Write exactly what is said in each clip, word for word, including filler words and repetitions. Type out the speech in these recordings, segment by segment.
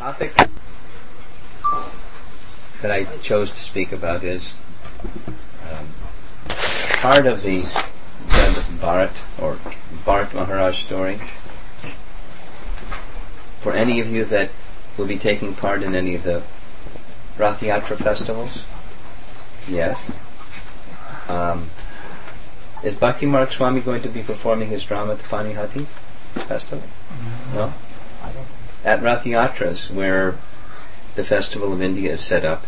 topic that I chose to speak about is um, part of the Bharat or Bharat Maharaj story. For any of you that will be taking part in any of the Rath Yatra festivals, yes. Um, is Bhakti Marg Swami going to be performing his drama at the Panihati festival? No? At Rath Yatras, where the Festival of India is set up,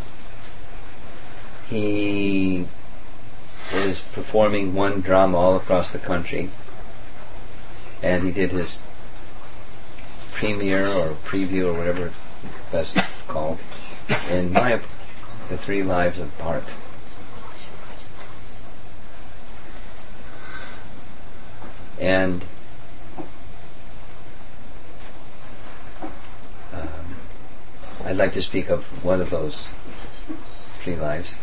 he is performing one drama all across the country, and he did his premiere or preview or whatever it's called in Mayapur, The Three Lives of Bharat. And um, I'd like to speak of one of those three lives.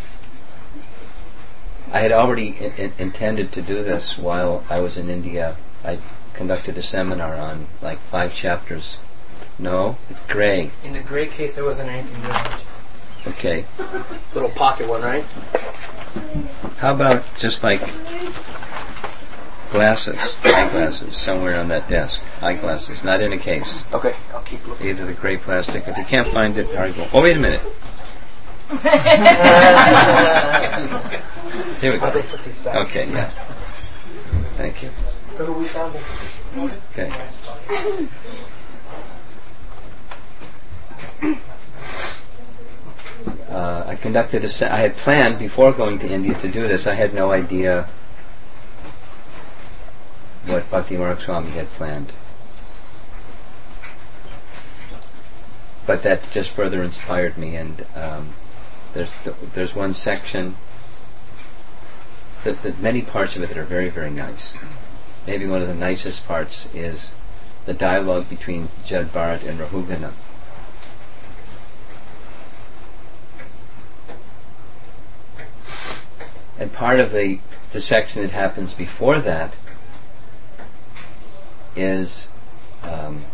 I had already in, in, intended to do this while I was in India. I conducted a seminar on like five chapters. No, it's Gray. In the Gray case, there wasn't anything different. Okay. Little pocket one, right? How about just like glasses, eyeglasses, somewhere on that desk. Eyeglasses, not in a case. Okay, I'll keep looking. Either the gray plastic. If you can't find it, all right, go. Oh, wait a minute. Here we go. I'll go put these back. Okay, yeah. Thank you. Remember we found it. Okay. Uh, I conducted a se- I had planned before going to India to do this. I had no idea what Bhakti Marg Swami had planned. But that just further inspired me, and um, there's th- there's one section that, that many parts of it that are very, very nice. Maybe one of the nicest parts is the dialogue between Jad Bharat and Rahugana. And part of the, the section that happens before that is um,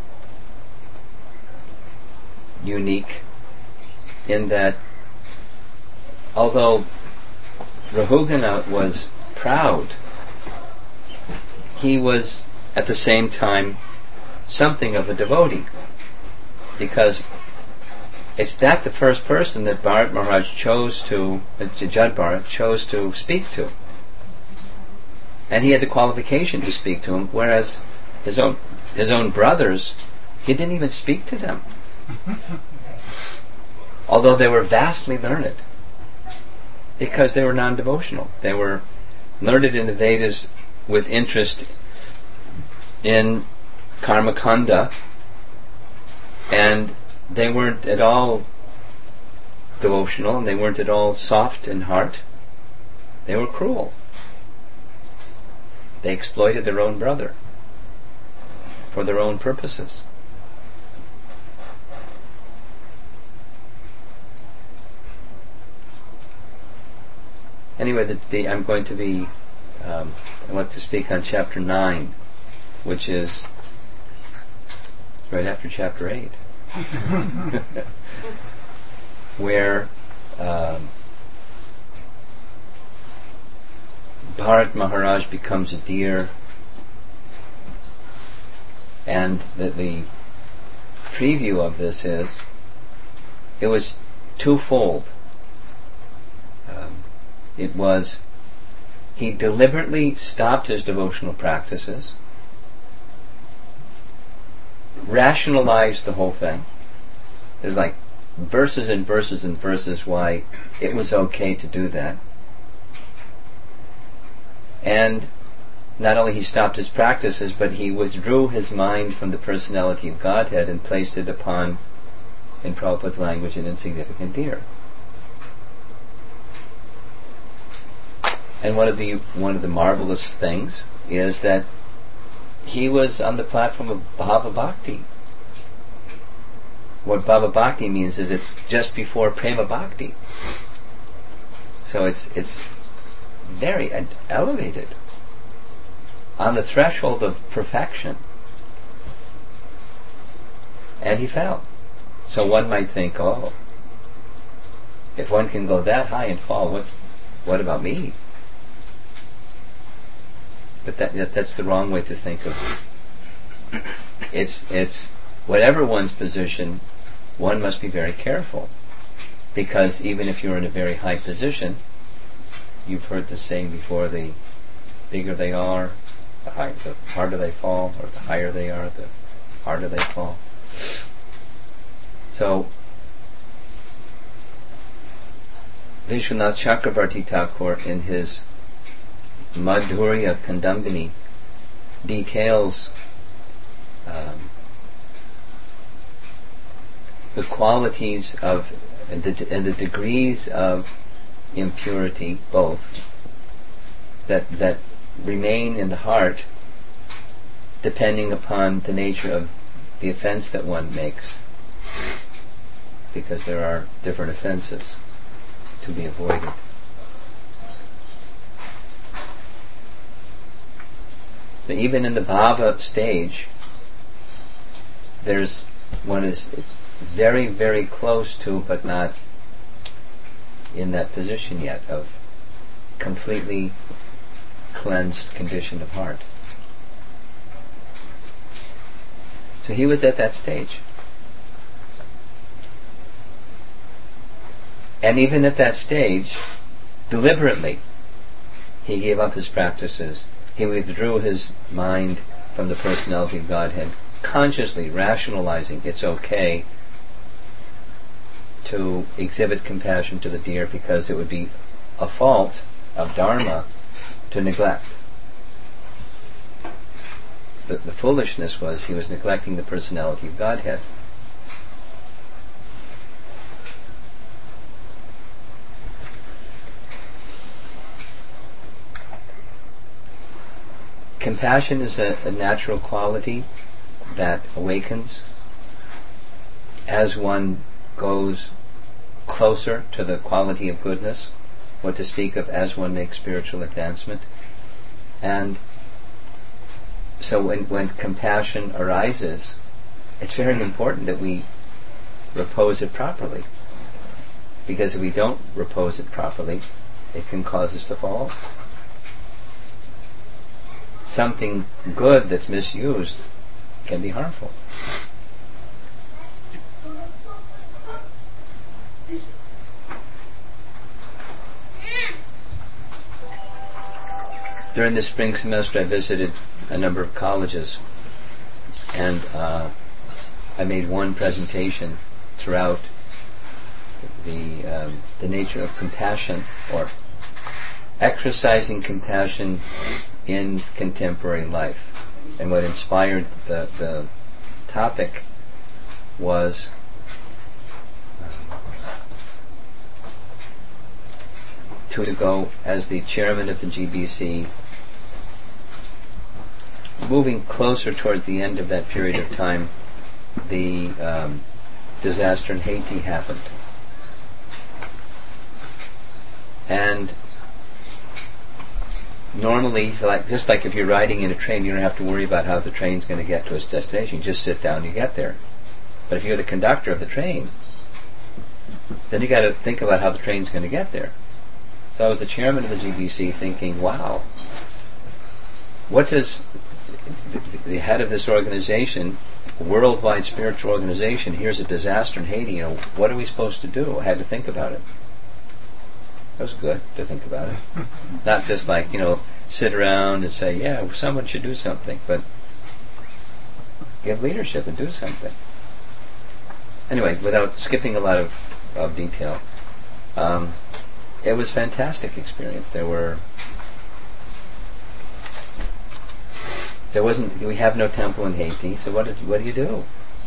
unique in that although Rahugana was proud, he was at the same time something of a devotee, because it's that the first person that Bharat Maharaj chose to, uh, Jad Bharat chose to speak to. And he had the qualification to speak to him, whereas his own his own brothers, he didn't even speak to them. Although they were vastly learned, because they were non-devotional. They were learned in the Vedas with interest in Karma Kanda, and they weren't at all devotional, and they weren't at all soft in heart. They were cruel. They exploited their own brother for their own purposes. Anyway, the, the, I'm going to be, um, I want to speak on chapter nine, which is right after chapter eight, where um, Bharat Maharaj becomes a deer, and the, the preview of this is, it was twofold. Um, it was, he deliberately stopped his devotional practices, rationalized the whole thing. There's like verses and verses and verses why it was okay to do that. And not only he stopped his practices, but he withdrew his mind from the personality of Godhead and placed it upon, in Prabhupada's language, an insignificant deer. And one of the one of the marvelous things is that he was on the platform of Bhava Bhakti. What Bhava Bhakti means is it's just before Prema Bhakti. So it's it's very elevated, on the threshold of perfection. And he fell. So one might think, oh, if one can go that high and fall, what's what about me? But that, that that's the wrong way to think of it. It's it's whatever one's position, one must be very careful, because even if you're in a very high position, you've heard the saying before: the bigger they are, the higher, the harder they fall, or the higher they are, the harder they fall. So, Vishwanath Chakravarti Thakur, in his Madhurya Kandambini, details um, the qualities of and the, and the degrees of impurity, both that that remain in the heart, depending upon the nature of the offense that one makes, because there are different offenses to be avoided. So even in the bhava stage, there's one is very, very close to, but not in that position yet, of completely cleansed condition of heart. So he was at that stage. And even at that stage, deliberately, he gave up his practices. He withdrew his mind from the personality of Godhead, consciously rationalizing it's okay to exhibit compassion to the deer, because it would be a fault of dharma to neglect. The, the foolishness was he was neglecting the personality of Godhead. Compassion is a, a natural quality that awakens as one goes closer to the quality of goodness, what to speak of as one makes spiritual advancement. And so when, when compassion arises, it's very important that we repose it properly, because if we don't repose it properly, it can cause us to fall. Something good that's misused can be harmful. During the spring semester, I visited a number of colleges, and uh, I made one presentation throughout the um, the nature of compassion, or exercising compassion in contemporary life. And what inspired the, the topic was two years ago, as the chairman of the G B C, moving closer towards the end of that period of time, the um, disaster in Haiti happened. And normally, like just like if you're riding in a train, you don't have to worry about how the train's going to get to its destination. You just sit down and you get there. But if you're the conductor of the train, then you got to think about how the train's going to get there. So I was the chairman of the G B C, thinking, wow, what does the, the head of this organization, a worldwide spiritual organization, here's a disaster in Haiti, you know, what are we supposed to do? I had to think about it. That was good to think about it. Not just like, you know, sit around and say, yeah, someone should do something, but give leadership and do something. Anyway, without skipping a lot of, of detail, um, it was a fantastic experience. There were, there wasn't, we have no temple in Haiti, so what did, what do you do?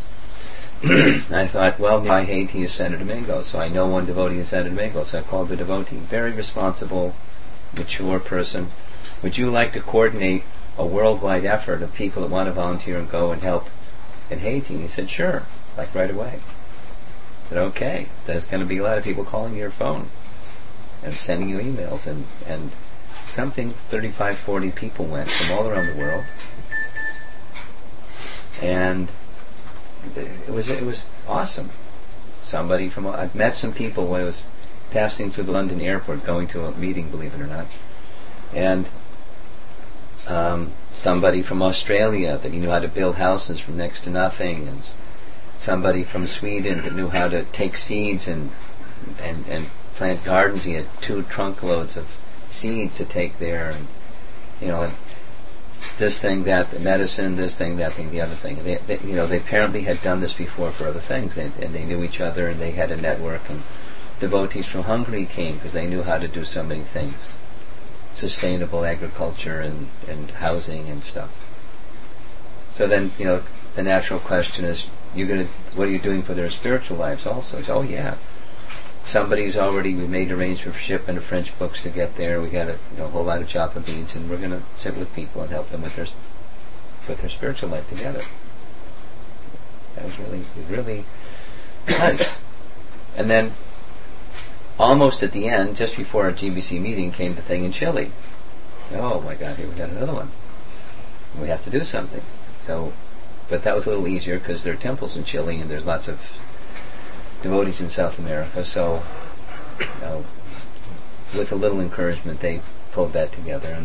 I thought, well, my Haiti is Santo Domingo, so I know one devotee in Santo Domingo, so I called the devotee, very responsible, mature person. Would you like to coordinate a worldwide effort of people that want to volunteer and go and help in Haiti? And he said, sure, like right away. I said, okay, there's going to be a lot of people calling your phone and sending you emails, and, and something thirty-five, forty people went from all around the world. And it was it was awesome. Somebody from I've met some people when I was passing through the London airport, going to a meeting, believe it or not, and um, somebody from Australia that he knew how to build houses from next to nothing, and somebody from Sweden that knew how to take seeds and and and plant gardens. He had two trunk loads of seeds to take there, and you know, and this thing, that, the medicine, this thing, that thing, the other thing. They, they, you know, they apparently had done this before for other things, they, and they knew each other, and they had a network. And devotees from Hungary came because they knew how to do so many things, sustainable agriculture and, and housing and stuff. So then, you know, the natural question is, you gonna, what are you doing for their spiritual lives also? It's, oh yeah, somebody's already, we made arrangements for shipment of French books to get there. We got a you know, whole lot of japa beads, and we're going to sit with people and help them with their with their spiritual life together. That was really, really nice. And then, almost at the end, just before our G B C meeting, came the thing in Chile. Oh my God, here we got another one. We have to do something. So, but that was a little easier because there are temples in Chile, and there's lots of devotees in South America, so you know, with a little encouragement they pulled that together. And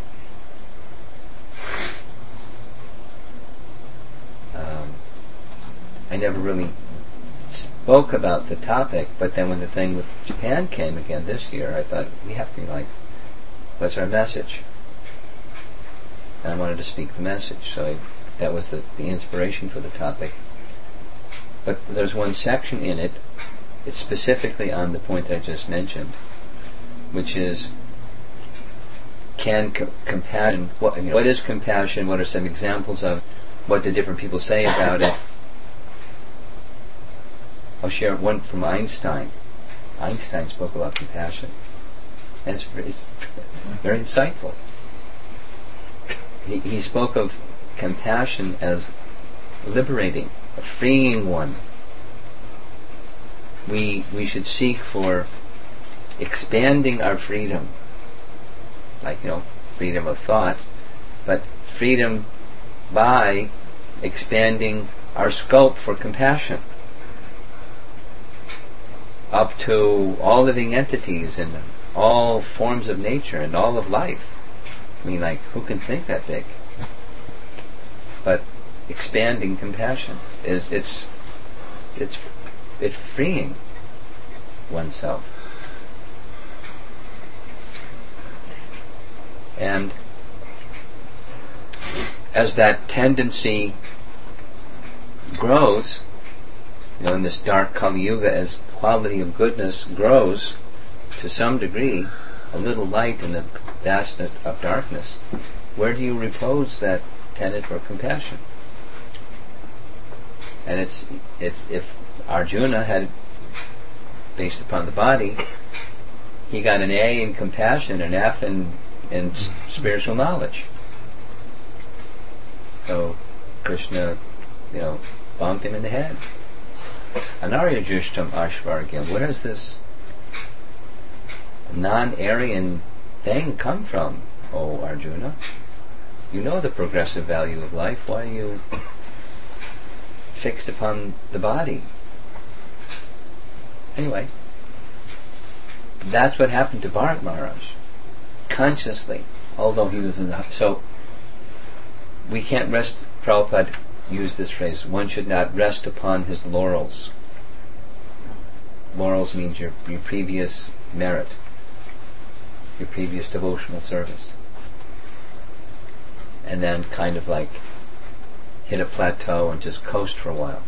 um, I never really spoke about the topic, but then when the thing with Japan came again this year, I thought, we have to, like, what's our message? And I wanted to speak the message, so I, that was the, the inspiration for the topic. But there's one section in it, it's specifically on the point that I just mentioned, which is, can co- compassion, what, you know, what is compassion, what are some examples of, what do different people say about it? I'll share one from Einstein. Einstein spoke about compassion, and it's, it's very insightful. He, he spoke of compassion as liberating, a freeing one. We we should seek for expanding our freedom, like, you know, freedom of thought, but freedom by expanding our scope for compassion up to all living entities and all forms of nature and all of life. I mean, like, who can think that big? But expanding compassion is it's it's it's freeing oneself. And as that tendency grows, you know, in this dark Kali Yuga, as quality of goodness grows to some degree, a little light in the vastness of darkness, where do you repose that tenet for compassion? And it's it's if Arjuna had, based upon the body, he got an A in compassion, an F in in s- spiritual knowledge. So Krishna, you know, bonked him in the head. Anarya Jushtam Ashvargyam. Where does this non-Aryan thing come from, O Arjuna? You know the progressive value of life. Why are you fixed upon the body? Anyway, that's what happened to Bharat Maharaj. Consciously, although he was in the... So, we can't rest... Prabhupada used this phrase, one should not rest upon his laurels. Laurels means your, your previous merit, your previous devotional service. And then kind of like hit a plateau and just coast for a while.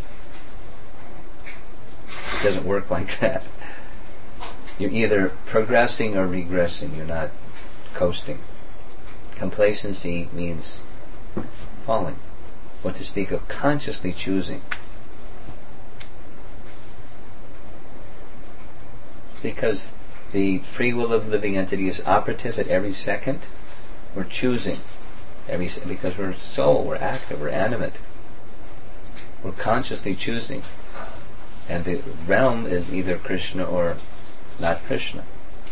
It doesn't work like that. You're either progressing or regressing. You're not coasting. Complacency means falling. What to speak of consciously choosing. Because the free will of the living entity is operative at every second. We're choosing. Every, because we're soul, we're active, we're animate. We're consciously choosing. And the realm is either Krishna or not Krishna.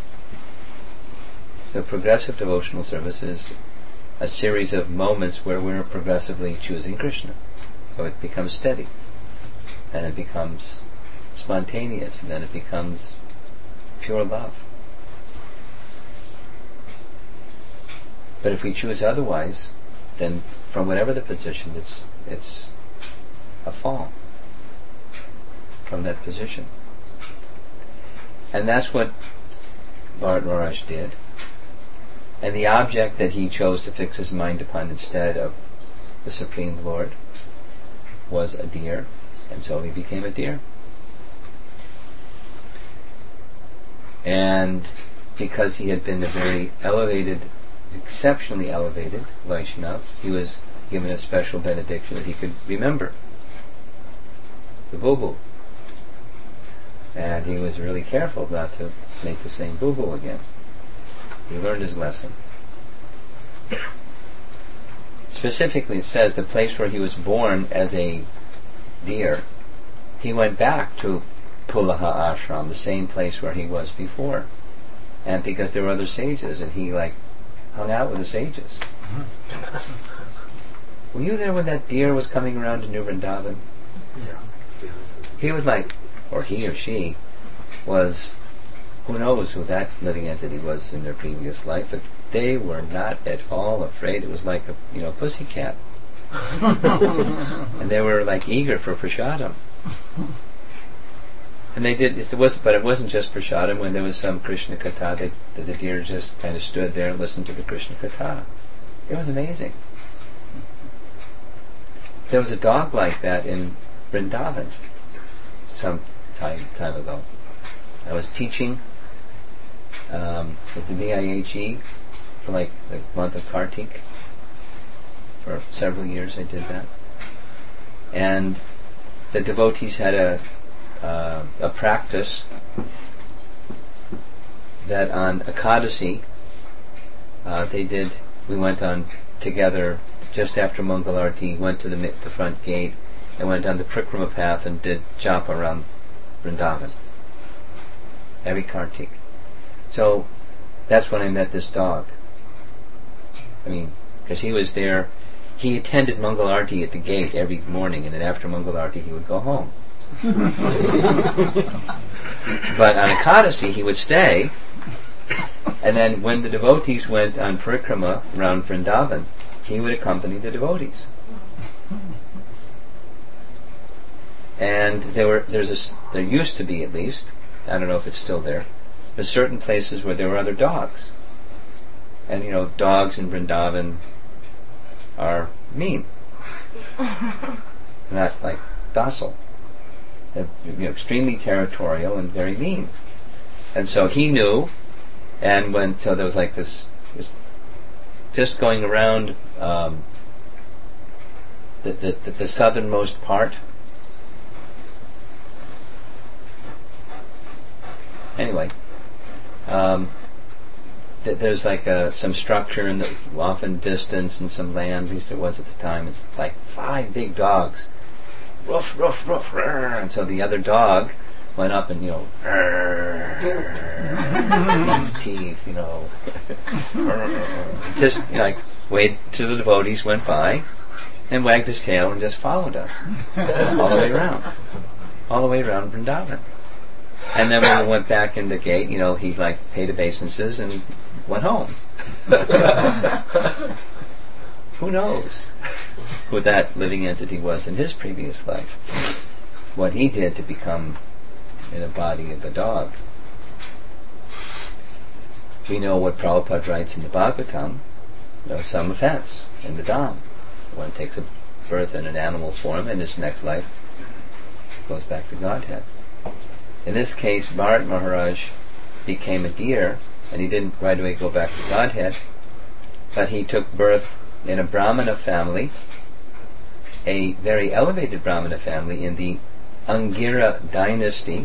So progressive devotional service is a series of moments where we're progressively choosing Krishna. So it becomes steady. and it becomes spontaneous, and then it becomes pure love. But if we choose otherwise, then from whatever the position, it's it's a fall from that position. And that's what Bharat Maharaj did. And the object that he chose to fix his mind upon instead of the Supreme Lord was a deer, and so he became a deer. And because he had been a very elevated, exceptionally elevated Vaishnava, he was given a special benediction that he could remember the boo-boo. And he was really careful not to make the same boo-boo again. He learned his lesson. Specifically, it says the place where he was born as a deer, he went back to Pulaha Ashram, the same place where he was before. And because there were other sages, and he like hung out with the sages. Were you there when that deer was coming around to New Vrindavan? Yeah. He was like, or he or she was, who knows who that living entity was in their previous life, but they were not at all afraid. It was like a, you know, pussycat. And they were like eager for prasadam. And they did, it was, but it wasn't just prasadam. When there was some Krishna katha, they, the, the deer just kind of stood there and listened to the Krishna katha. It was amazing. There was a dog like that in Vrindavan some time time ago. I was teaching um, at the V I H E for like the month of Kartik. For several years I did that. And the devotees had a uh, a practice that on Ekadasi uh, they did, we went on together just after Mangalarti, went to the, the front gate and went down the Prikrama path and did japa around Vrindavan every Kartik. So that's when I met this dog. I mean, because he was there, he attended Mangalarti at the gate every morning, and then after Mangalarti he would go home. But on Ekadasi he would stay, and then when the devotees went on Parikrama around Vrindavan, he would accompany the devotees. And there were, there's a, there used to be at least, I don't know if it's still there, there's certain places where there were other dogs. And you know, dogs in Vrindavan are mean. Not like docile. They're, you know, extremely territorial and very mean. And so he knew, and when, so there was like this, this just going around um, the, the, the, the southernmost part. Anyway, um, th- there's like a, some structure in the off in the distance and some land, at least there was at the time. It's like five big dogs, ruff, ruff, ruff, rrr. And so the other dog went up and, you know, these teeth, you know, just, you know, like waited till the devotees went by and wagged his tail and just followed us all the way around, all the way around Vrindavan. And then when we went back in the gate, you know, he like paid obeisances and went home. Who knows who that living entity was in his previous life? What he did to become in the body of a dog. We know what Prabhupada writes in the Bhagavatam. There's some offense in the Dham. One takes a birth in an animal form, and his next life goes back to Godhead. In this case, Bharat Maharaj became a deer, and he didn't right away go back to Godhead, but he took birth in a Brahmana family, a very elevated Brahmana family in the Angira dynasty,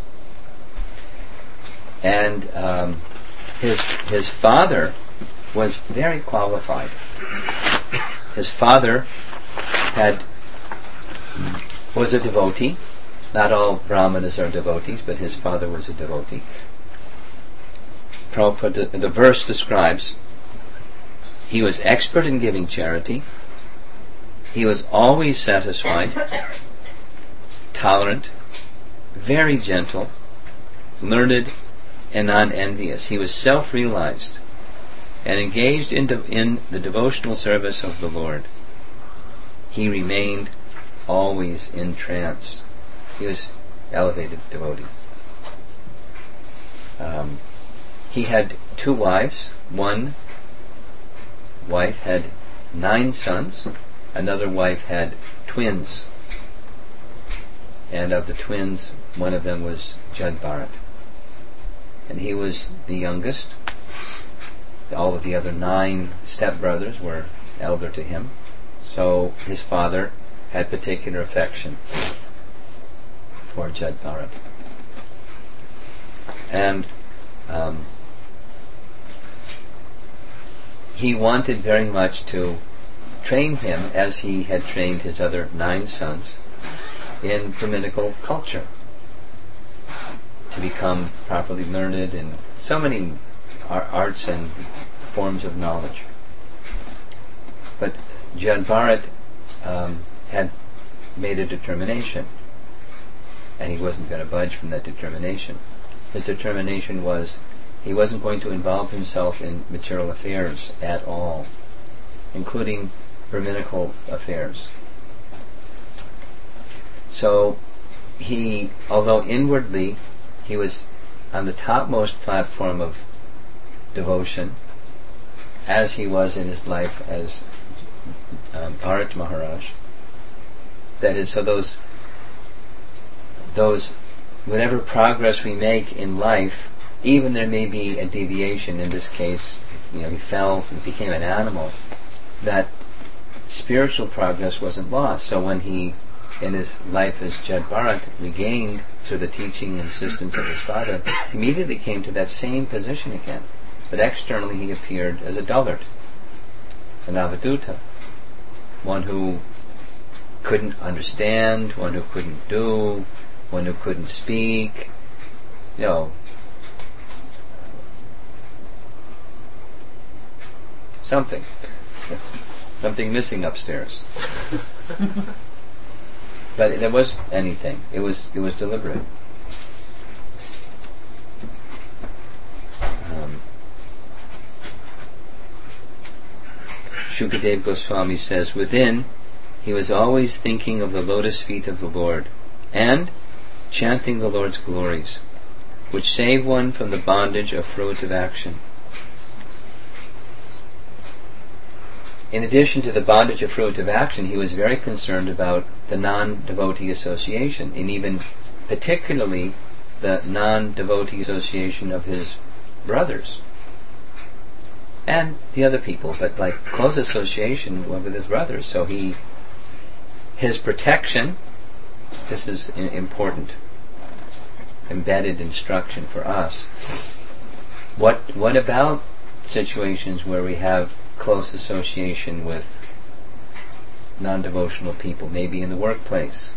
and um, his his father was very qualified. His father had was a devotee. Not all Brahmanas are devotees, but his father was a devotee. Prabhupada, the verse describes, he was expert in giving charity. He was always satisfied, tolerant, very gentle, learned, and non-envious. He was self-realized and engaged in, de- in the devotional service of the Lord. He remained always in trance. He was elevated devotee. Um, he had two wives. One wife had nine sons. Another wife had twins. And of the twins, one of them was Jad Bharat. And he was the youngest. All of the other nine stepbrothers were elder to him. So his father had particular affection for Jad Bharat. And um, he wanted very much to train him, as he had trained his other nine sons, in Brahminical culture, to become properly learned in so many ar- arts and forms of knowledge. But Jad Bharat um, had made a determination, and he wasn't going to budge from that determination. His determination was he wasn't going to involve himself in material affairs at all, including Brahminical affairs. So he, although inwardly he was on the topmost platform of devotion, as he was in his life as um, Bharat Maharaj, that is, so those those whatever progress we make in life, even there may be a deviation. In this case, you know, he fell, he became an animal. That spiritual progress wasn't lost. So when he, in his life as Jad Bharat, regained through the teaching and assistance of his father, immediately came to that same position again. But externally he appeared as a dullard, an avaduta, one who couldn't understand, one who couldn't do, one who couldn't speak, you know, something. Something missing upstairs. But there was anything. It was it was deliberate. Um, Shukadev Goswami says, within, he was always thinking of the lotus feet of the Lord and chanting the Lord's glories, which save one from the bondage of fruitive action. In addition to the bondage of fruitive action, he was very concerned about the non-devotee association, and even particularly the non-devotee association of his brothers and the other people, but like close association with his brothers. So he, his protection, this is important, embedded instruction for us. What what about situations where we have close association with non-devotional people, maybe in the workplace,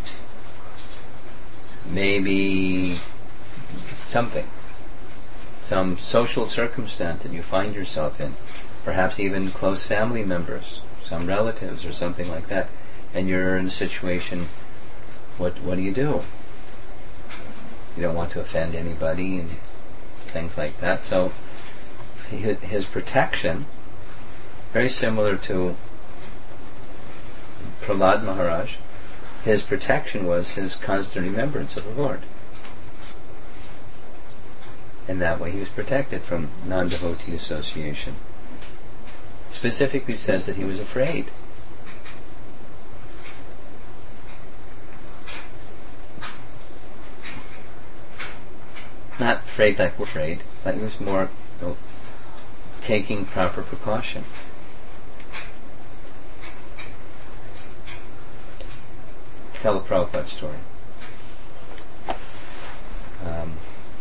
maybe something, some social circumstance that you find yourself in, perhaps even close family members, some relatives or something like that, and you're in a situation, what what do you do? You don't want to offend anybody and things like that. So his protection, very similar to Prahlad Maharaj, his protection was his constant remembrance of the Lord. And that way he was protected from non-devotee association. Specifically says that he was afraid. Not afraid like we're afraid, but he was more, you know, taking proper precaution. Tell a Prabhupada story. Um,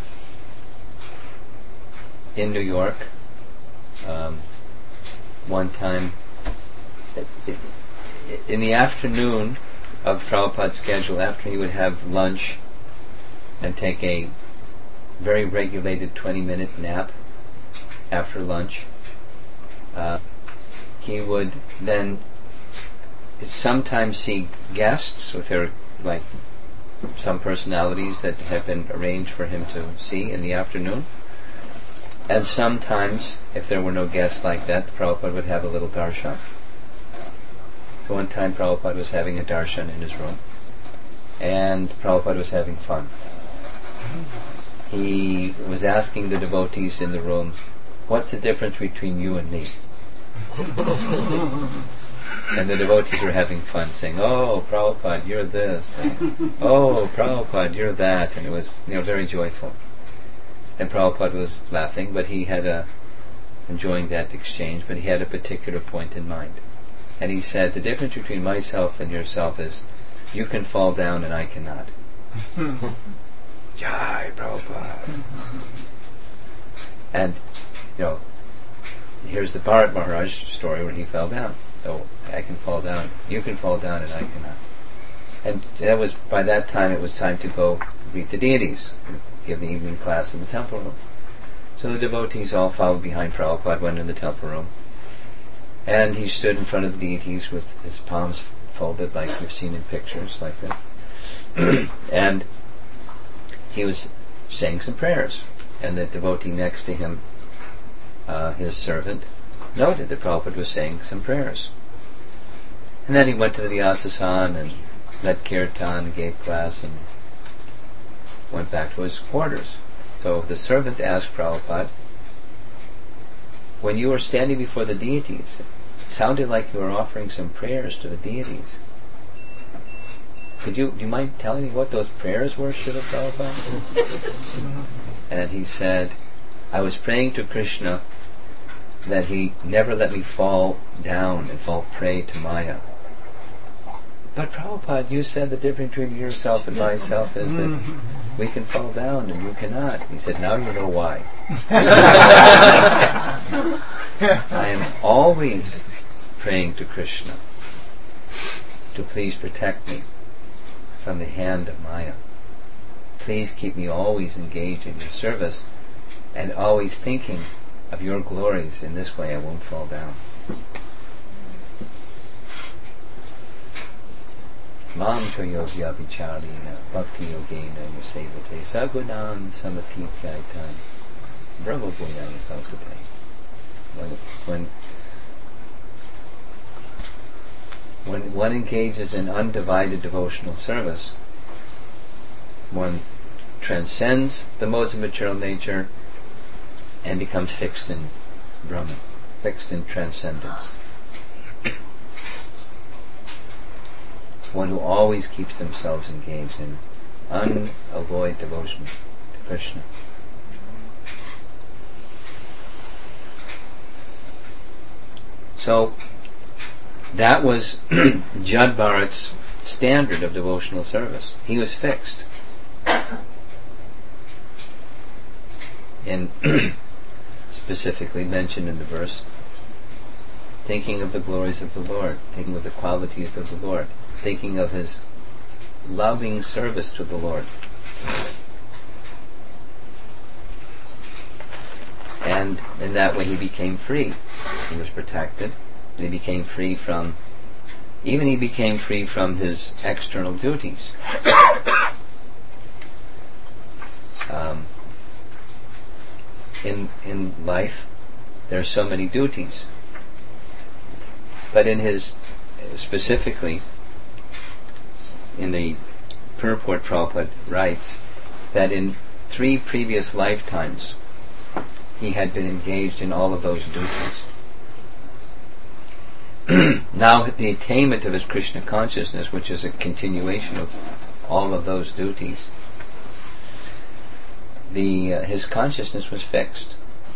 in New York, um, one time, it, it, in the afternoon of Prabhupada's schedule, after he would have lunch and take a very regulated twenty-minute nap after lunch, uh, he would then sometimes see guests with their like some personalities that have been arranged for him to see in the afternoon. And sometimes, if there were no guests like that, the Prabhupada would have a little darshan. So one time Prabhupada was having a darshan in his room, and Prabhupada was having fun. He was asking the devotees in the room, what's the difference between you and me? And the devotees were having fun, saying, oh, Prabhupada, you're this. And, oh, Prabhupada, you're that. And it was, you know, very joyful. And Prabhupada was laughing, but he had a, enjoying that exchange, but he had a particular point in mind. And he said, the difference between myself and yourself is, you can fall down and I cannot. Jai Prabhupada. And, you know, here's the Bharat Maharaj story where he fell down. So I can fall down, you can fall down and I cannot. And that was, by that time it was time to go greet the deities, give the evening class in the temple room. So the devotees all followed behind Prabhupada, went in the temple room. And he stood in front of the deities with his palms folded like we've seen in pictures like this. And he was saying some prayers. And the devotee next to him, uh, his servant, noted that Prabhupada was saying some prayers. And then he went to the Vyasasan and led kirtan and gave class and went back to his quarters. So the servant asked Prabhupada, when you were standing before the deities, it sounded like you were offering some prayers to the deities. Could you, do you mind telling me what those prayers were, Srila Prabhupada? And he said, I was praying to Krishna that he never let me fall down and fall prey to Maya. But Prabhupada, you said the difference between yourself and myself is that we can fall down and you cannot. He said, now you know why. I am always praying to Krishna to please protect me from the hand of Maya. Please keep me always engaged in your service and always thinking of your glories. In this way I won't fall down. Mam choyogya vicharina bhakti yogena yusevate sagunan samatithaitan brahmabhuyani kalpate. When when when one engages in undivided devotional service, one transcends the modes of material nature and becomes fixed in Brahman, fixed in transcendence. One who always keeps themselves engaged in unalloyed devotion to Krishna. So that was Jad Bharat's standard of devotional service. He was fixed. And specifically mentioned in the verse, thinking of the glories of the Lord, thinking of the qualities of the Lord, thinking of his loving service to the Lord. And in that way he became free. He was protected. And he became free from, even he became free from his external duties. Um, in in life, there are so many duties. But in his, specifically, in the purport, Prabhupada writes that in three previous lifetimes he had been engaged in all of those duties. Now the attainment of his Krishna consciousness, which is a continuation of all of those duties, the uh, his consciousness was fixed.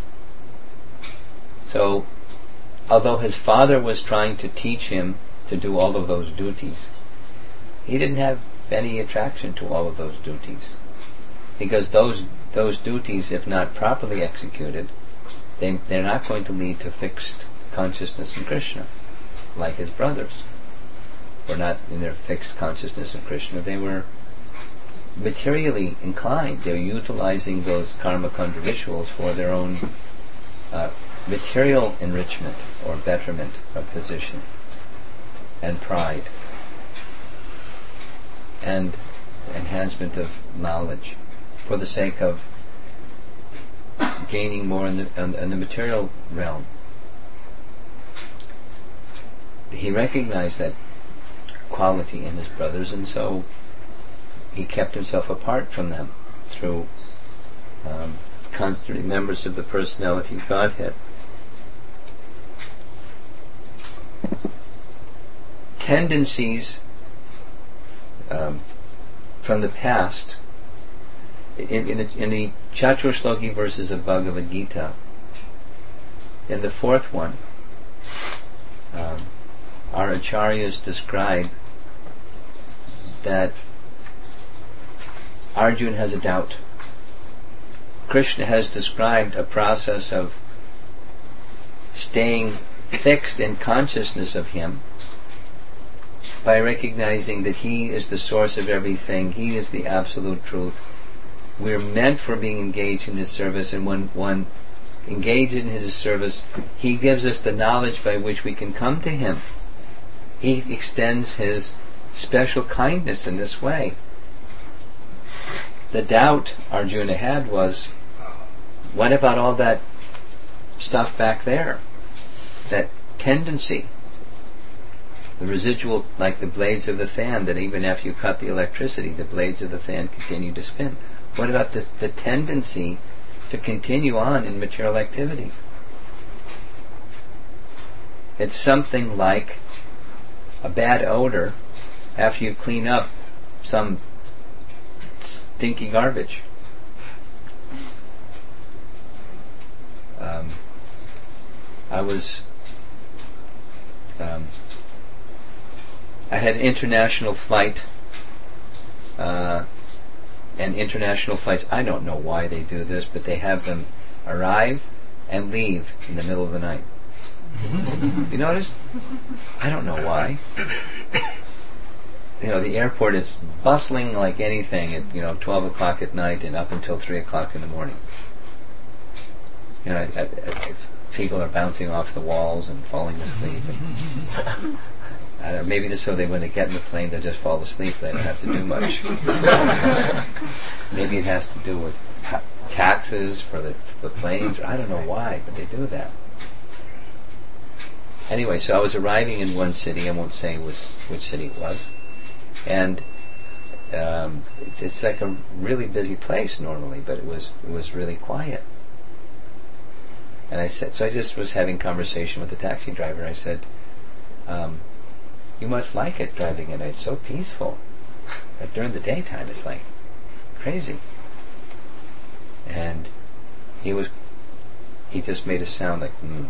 So, although his father was trying to teach him to do all of those duties, he didn't have any attraction to all of those duties, because those those duties, if not properly executed, they they're not going to lead to fixed consciousness in Krishna, like his brothers were not in their fixed consciousness of Krishna. They were materially inclined. They were utilizing those karma kanda rituals for their own uh, material enrichment or betterment of position and pride. And enhancement of knowledge, for the sake of gaining more in the, in, in the material realm. He recognized that quality in his brothers, and so he kept himself apart from them through um, constantly members of the personality of Godhead. Tendencies um, from the past, in, in, the, in the Chaturshloki verses of Bhagavad Gita, in the fourth one, um, our acharyas describe that Arjuna has a doubt. Krishna has described a process of staying fixed in consciousness of him by recognizing that he is the source of everything, he is the absolute truth. We're meant for being engaged in his service, and when one engages in his service, he gives us the knowledge by which we can come to him. He extends his special kindness in this way. The doubt Arjuna had was, what about all that stuff back there? That tendency, the residual, like the blades of the fan, that even after you cut the electricity, the blades of the fan continue to spin. What about this, the tendency to continue on in material activity? It's something like a bad odor after you clean up some stinky garbage. Um, I was um, I had an international flight, uh, and international flights, I don't know why they do this, but they have them arrive and leave in the middle of the night. You notice? I don't know why. You know, the airport is bustling like anything at, you know, twelve o'clock at night and up until three o'clock in the morning. You know, I, I, I, people are bouncing off the walls and falling asleep. And, I don't know, maybe just so they, when they get in the plane, they'll just fall asleep. They don't have to do much. Maybe it has to do with ta- taxes for the, for the planes. Or I don't know why, but they do that. Anyway, so I was arriving in one city. I won't say which, which city it was. And um, it's, it's like a really busy place normally, but it was it was really quiet. And I said, so I just was having conversation with the taxi driver. I said, um, "You must like it driving at night. It's so peaceful. But during the daytime, it's like crazy." And he was, he just made a sound like, "Hmm."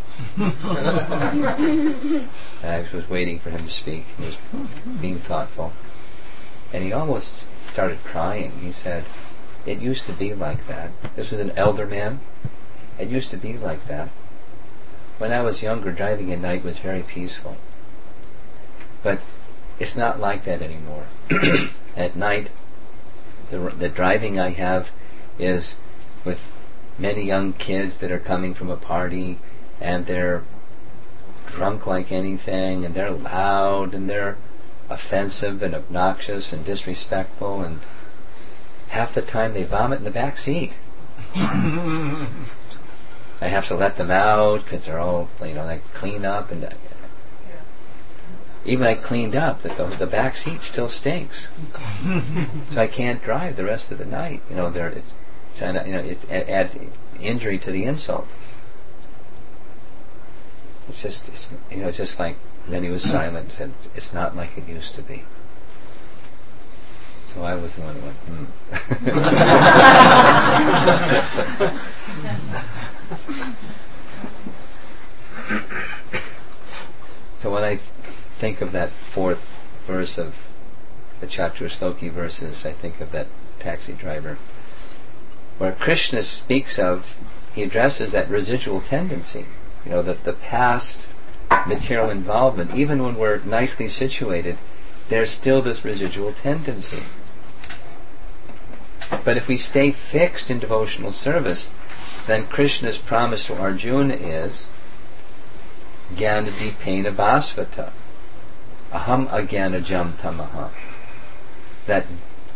And I was waiting for him to speak. He was being thoughtful. And he almost started crying. He said, "It used to be like that." This was an elder man. "It used to be like that. When I was younger, driving at night was very peaceful. But it's not like that anymore. At night, the, the driving I have is with many young kids that are coming from a party, and they're drunk like anything, and they're loud, and they're offensive and obnoxious and disrespectful, and half the time they vomit in the back seat. I have to let them out because they're all, you know, like clean up, and uh, even I cleaned up, that the, the back seat still stinks, so I can't drive the rest of the night. You know, there it's, it's you know, it's add injury to the insult. It's just, it's, you know, it's just like, then he was silent and said, "It's not like it used to be." So I was the one who went, hmm. So when I think of that fourth verse of the Chaturshloki verses, I think of that taxi driver, where Krishna speaks of, he addresses that residual tendency. You know, that the past material involvement, even when we're nicely situated, there's still this residual tendency. But if we stay fixed in devotional service, then Krishna's promise to Arjuna is Jnanadipena Bhasvata, Aham Ajnanajam Tamaha. That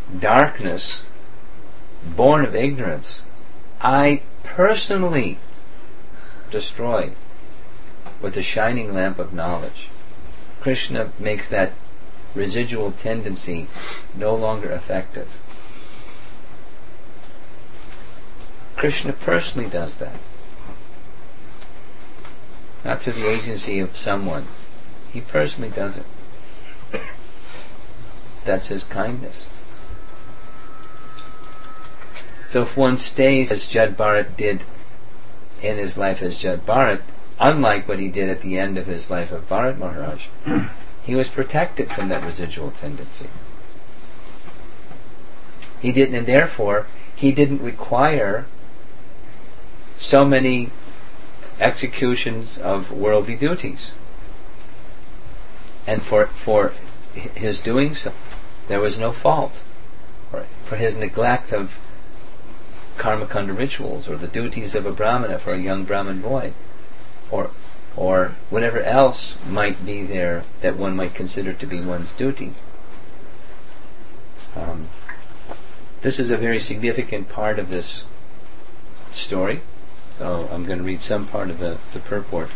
darkness born of ignorance, I personally destroy with the shining lamp of knowledge. Krishna makes that residual tendency no longer effective. Krishna personally does that. Not through the agency of someone. He personally does it. That's his kindness. So if one stays as Jad Bharat did in his life as Jad Bharat, unlike what he did at the end of his life of Bharat Maharaj, he was protected from that residual tendency. He didn't, and therefore, he didn't require so many executions of worldly duties. And for for his doing so, there was no fault. For, for his neglect of karmakanda rituals, or the duties of a brahmana for a young Brahmin boy, or or whatever else might be there that one might consider to be one's duty. Um, this is a very significant part of this story, so I'm going to read some part of the, the purport.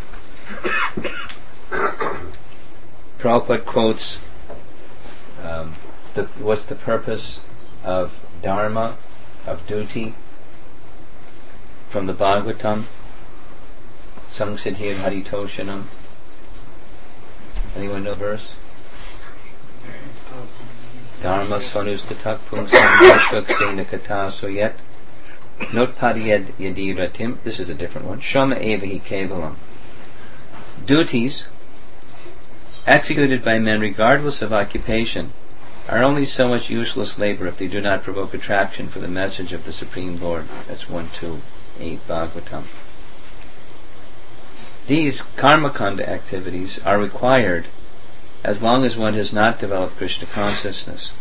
Prabhupada quotes um, the, what's the purpose of dharma, of duty, from the Bhagavatam, Samsiddhi Haritoshanam. Anyone know verse? Dharma swanustatak pungsam vishvaksena kataso yet notpadiyad yadiratim. This is a different one. Shama evahi kevalam. Duties executed by men regardless of occupation are only so much useless labor if they do not provoke attraction for the message of the Supreme Lord. That's one two eight Bhagavatam. These karmakanda activities are required as long as one has not developed Krishna consciousness.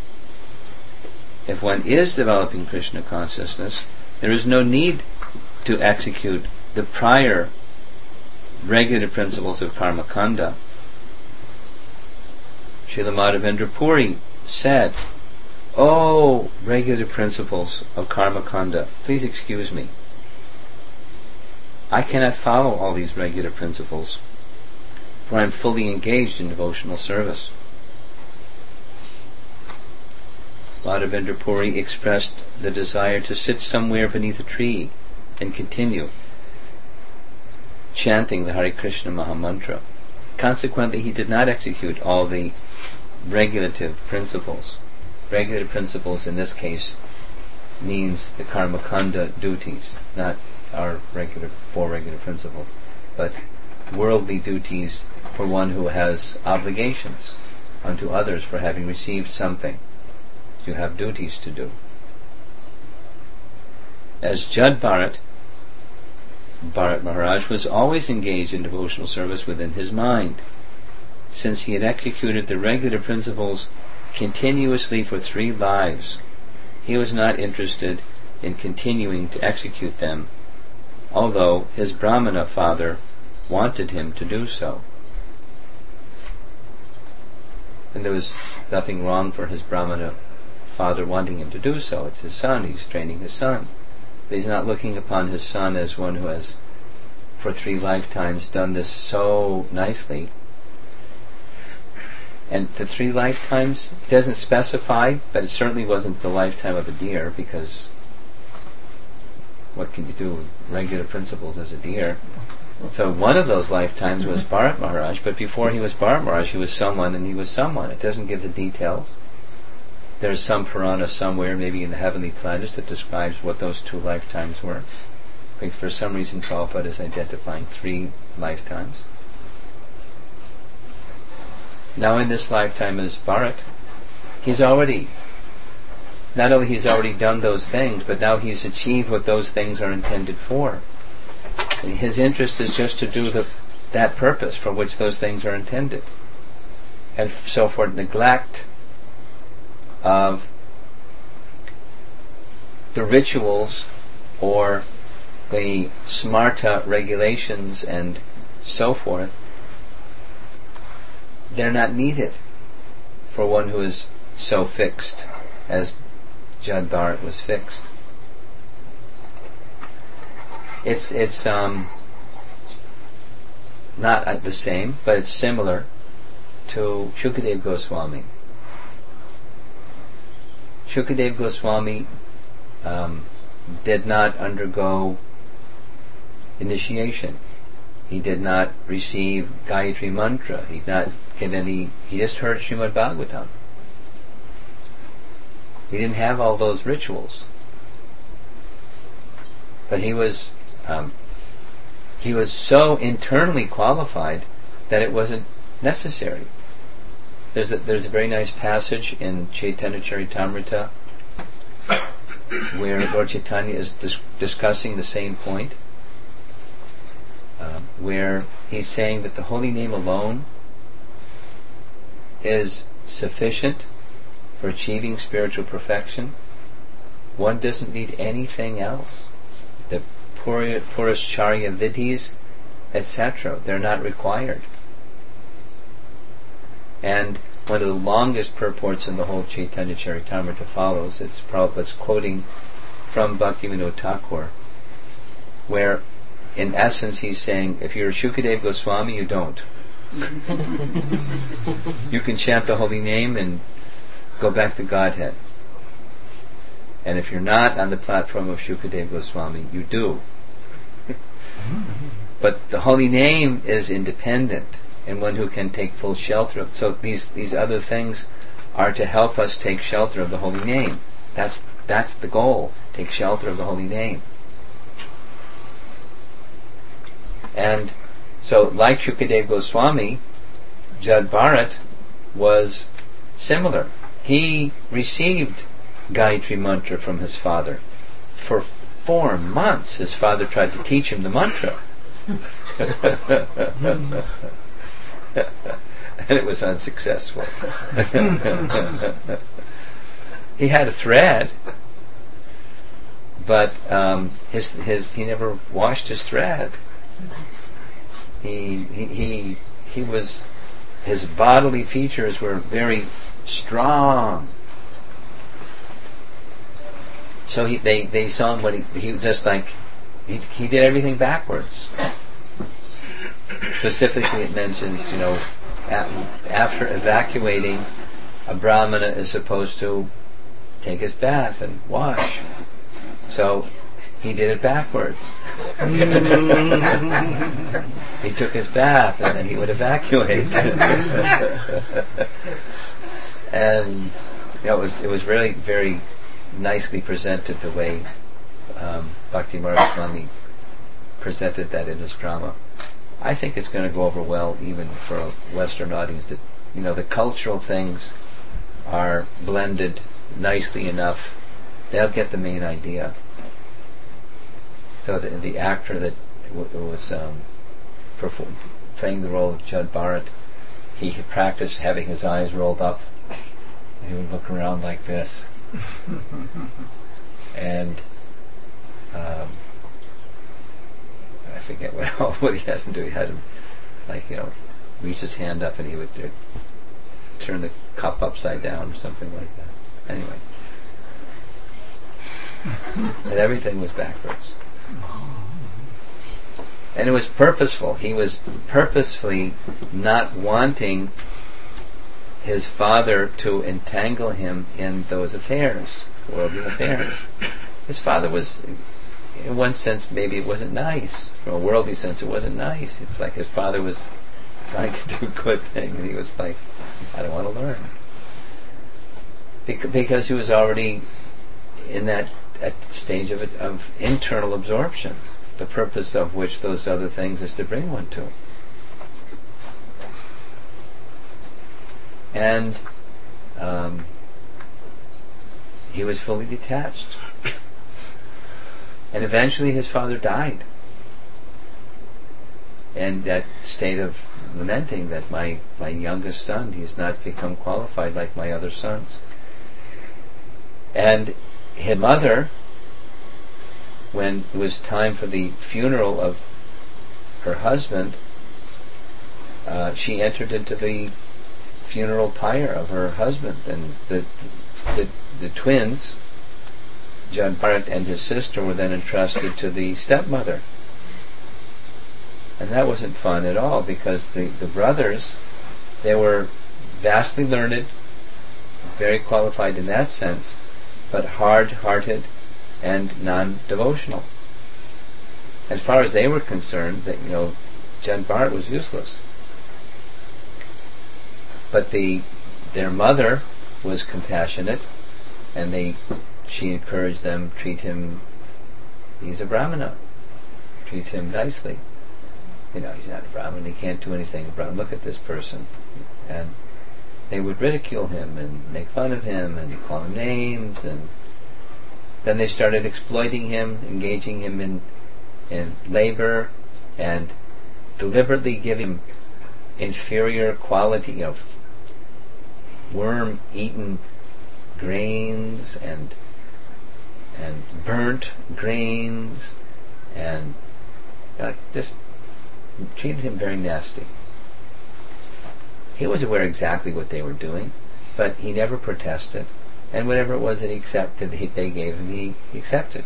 If one is developing Krishna consciousness, there is no need to execute the prior regulative principles of karmakanda. Srila Madhavendra Puri said, "Oh, regulative principles of karmakanda, please excuse me. I cannot follow all these regular principles, for I am fully engaged in devotional service." Madhavendra Puri expressed the desire to sit somewhere beneath a tree and continue chanting the Hare Krishna Mahamantra. Consequently, he did not execute all the regulative principles. Regulative principles in this case means the karmakanda duties, not our regular four regular principles, but worldly duties for one who has obligations unto others for having received something. You have duties to do. As Jad Bharat, Bharat Maharaj was always engaged in devotional service within his mind. Since he had executed the regular principles continuously for three lives, he was not interested in continuing to execute them, although his Brahmana father wanted him to do so. And there was nothing wrong for his Brahmana father wanting him to do so. It's his son, he's training his son. But he's not looking upon his son as one who has for three lifetimes done this so nicely. And the three lifetimes doesn't specify, but it certainly wasn't the lifetime of a deer, because what can you do with regular principles as a deer? So one of those lifetimes was Bharat Maharaj, but before he was Bharat Maharaj, he was someone and he was someone. It doesn't give the details. There's some Purana somewhere, maybe in the heavenly planets, that describes what those two lifetimes were. I think for some reason Prabhupada is identifying three lifetimes. Now in this lifetime as Bharat, he's already, not only he's already done those things, but now he's achieved what those things are intended for. And his interest is just to do the, that purpose for which those things are intended. And so for neglect of the rituals or the smarta regulations and so forth, they're not needed for one who is so fixed as Jud Bharat was fixed. It's it's um, not uh, the same, but it's similar to Shukadev Goswami. Shukadev Goswami um, did not undergo initiation. He did not receive Gayatri Mantra. He did not get any. He just heard Srimad Bhagavatam. He didn't have all those rituals, but he was um, he was so internally qualified that it wasn't necessary. There's a, there's a very nice passage in Chaitanya Charitamrita where Lord Chaitanya is dis- discussing the same point, uh, where he's saying that the holy name alone is sufficient for achieving spiritual perfection. One doesn't need anything else. The Pura- Purascharya Vidhis, et cetera, they're not required. And one of the longest purports in the whole Chaitanya Charitamrita follows. It's Prabhupada's quoting from Bhaktivinoda Thakur, where in essence he's saying, if you're Shukadev Goswami, you don't. You can chant the holy name and go back to Godhead. And if you're not on the platform of Shukadev Goswami, you do. But the holy name is independent, and one who can take full shelter of. So these these other things are to help us take shelter of the holy name. That's that's the goal. Take shelter of the holy name. And so, like Shukadev Goswami, Jud Bharat was similar. He received Gayatri Mantra from his father. For four months his father tried to teach him the mantra. And it was unsuccessful. He had a thread, but um, his his he never washed his thread. He he he he was his bodily features were very strong. So he they, they saw him when he he was just like he he did everything backwards. Specifically, it mentions, you know, after evacuating, a brahmana is supposed to take his bath and wash. So he did it backwards. He took his bath and then he would evacuate. And you know, it was it was really very nicely presented the way um, Bhakti Maharaj Swami presented that in his drama. I think it's going to go over well even for a Western audience. That, you know, the cultural things are blended nicely enough. They'll get the main idea. So the, the actor that w- was um, perform, playing the role of Jud Bharat, he had practiced having his eyes rolled up. He would look around like this. And um, I forget what, what he had him do. He had him, like, you know, reach his hand up and he would uh, turn the cup upside down or something like that. Anyway. And everything was backwards. And it was purposeful. He was purposefully not wanting his father to entangle him in those affairs, worldly affairs. His father was, in one sense, maybe it wasn't nice. From a worldly sense, it wasn't nice. It's like his father was trying to do good things, and he was like, I don't want to learn. Bec- because he was already in that at stage of, it, of internal absorption, the purpose of which those other things is to bring one to. And um, he was fully detached. And eventually his father died. And that state of lamenting that my, my youngest son, he has not become qualified like my other sons. And his mother, when it was time for the funeral of her husband, uh, she entered into the funeral pyre of her husband, and the the the twins, Jad Bharat and his sister, were then entrusted to the stepmother. And that wasn't fun at all, because the, the brothers, they were vastly learned, very qualified in that sense, but hard-hearted and non-devotional. As far as they were concerned, that you know, Jad Bharat was useless. But the their mother was compassionate, and they she encouraged them, treat him, he's a Brahmana, treat him nicely. You know, he's not a Brahmin, he can't do anything. Brahmin, look at this person. And they would ridicule him and make fun of him and call him names, and then they started exploiting him, engaging him in in labor, and deliberately giving him inferior quality of worm-eaten grains and and burnt grains, and like this, treated him very nasty. He was aware exactly what they were doing, but he never protested, and whatever it was that he accepted, he, they gave him, he, he accepted.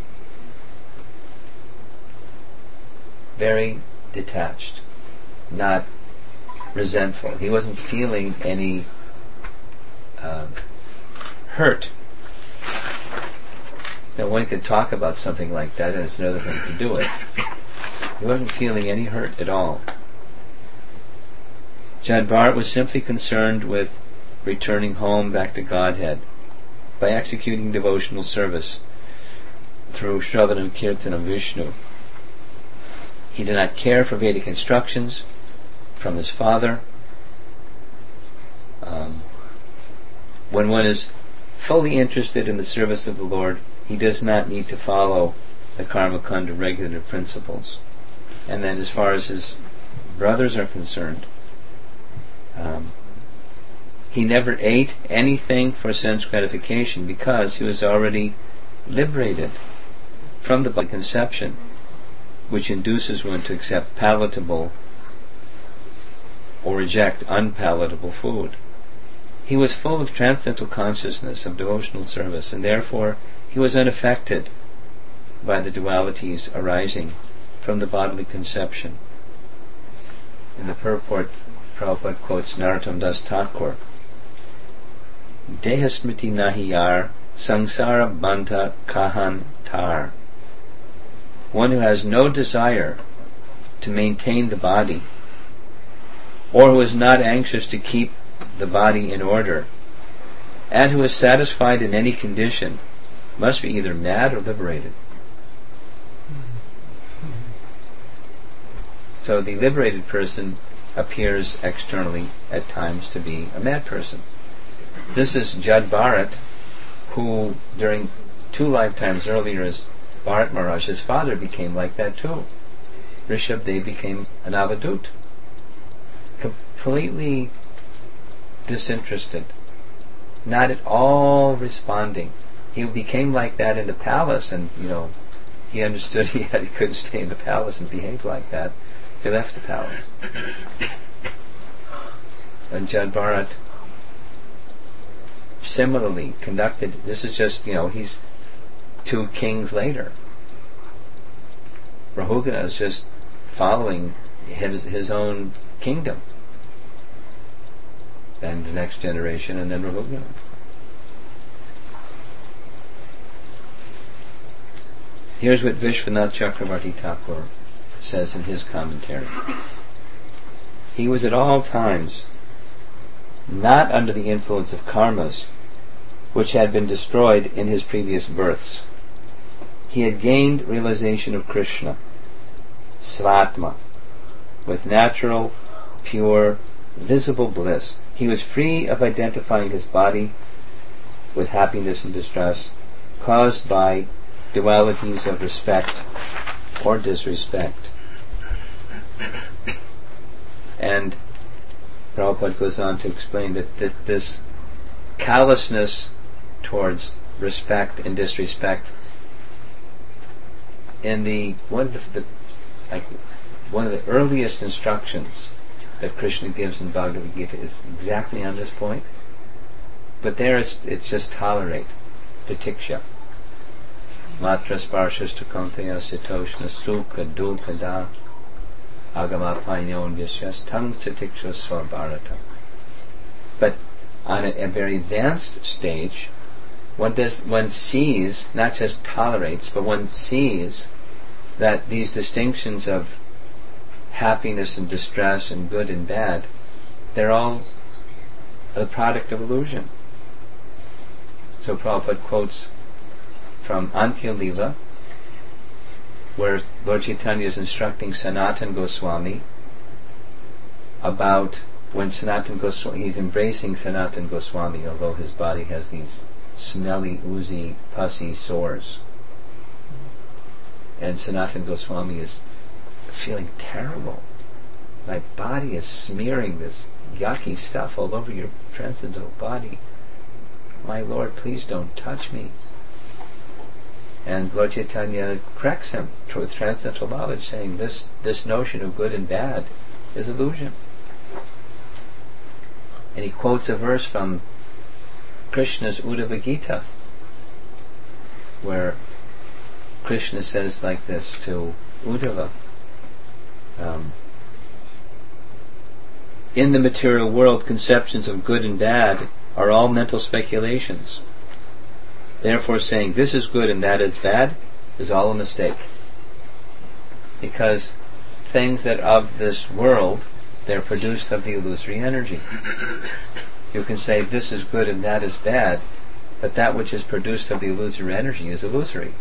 Very detached, not resentful. He wasn't feeling any uh, hurt. Now, one could talk about something like that, and it's another thing to do it. He wasn't feeling any hurt at all. Jad Bharat was simply concerned with returning home back to Godhead by executing devotional service through Shravan and Kirtan of Vishnu. He did not care for Vedic instructions from his father. Um, when one is fully interested in the service of the Lord, he does not need to follow the Karma Kanda regulative principles. And then as far as his brothers are concerned, um, he never ate anything for sense gratification, because he was already liberated from the body conception, which induces one to accept palatable or reject unpalatable food. He was full of transcendental consciousness of devotional service, and therefore he was unaffected by the dualities arising from the bodily conception. In the purport, Prabhupada quotes Narottam Das Thakur, Dehasmriti nahiyar sangsara banta kahan tar. One who has no desire to maintain the body, or who is not anxious to keep the body in order, and who is satisfied in any condition, must be either mad or liberated. So the liberated person appears externally at times to be a mad person. This is Jad Bharat, who during two lifetimes earlier as Bharat Maharaj, his father, became like that too. Rishabdev became an avadut, completely disinterested, not at all responding. He became like that in the palace, and you know, he understood he, had, he couldn't stay in the palace and behave like that, so he left the palace. And Jad Bharat similarly conducted. This is just, you know, he's two kings later. Rahugana is just following his, his own kingdom. Then the next generation, and then Rahugana. Here's what Vishwanath Chakravarti Thakur says in his commentary. He was at all times not under the influence of karmas which had been destroyed in his previous births. He had gained realization of Krishna, Svatma, with natural, pure, visible bliss. He was free of identifying his body with happiness and distress caused by dualities of respect or disrespect. And Prabhupada goes on to explain that, that this callousness towards respect and disrespect, in the one of the, the like one of the earliest instructions that Krishna gives in Bhagavad Gita is exactly on this point. But there it's, it's just tolerate, titiksha. Matra sparshashta konteya sitoshna sukha dukha da agamapanyon yashyas tam titiksha svabharata. But on a, a very advanced stage, one does one sees, not just tolerates, but one sees that these distinctions of happiness and distress and good and bad, they're all a product of illusion. So Prabhupada quotes from Antya Lila, where Lord Chaitanya is instructing Sanatana Goswami about when Sanatana Goswami, he's embracing Sanatana Goswami, although his body has these smelly, oozy, pussy sores. And Sanatana Goswami is feeling terrible. My body is smearing this yucky stuff all over your transcendental body. My Lord, please don't touch me. And Lord Chaitanya corrects him with transcendental knowledge, saying this, this notion of good and bad is illusion. And he quotes a verse from Krishna's Uddhava Gita, where Krishna says like this to Uddhava, um, in the material world, conceptions of good and bad are all mental speculations. Therefore saying this is good and that is bad is all a mistake. Because things that are of this world, they're produced of the illusory energy. You can say this is good and that is bad, but that which is produced of the illusory energy is illusory.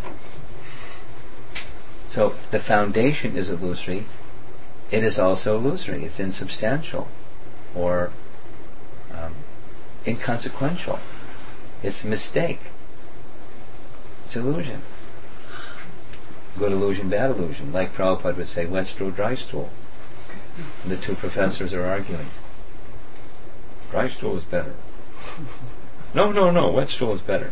So if the foundation is illusory, it is also illusory. It's insubstantial or um, inconsequential. It's a mistake. It's illusion. Good illusion, bad illusion. Like Prabhupada would say, wet stool, dry stool. And the two professors are arguing. Dry stool is better. No, no, no, wet stool is better.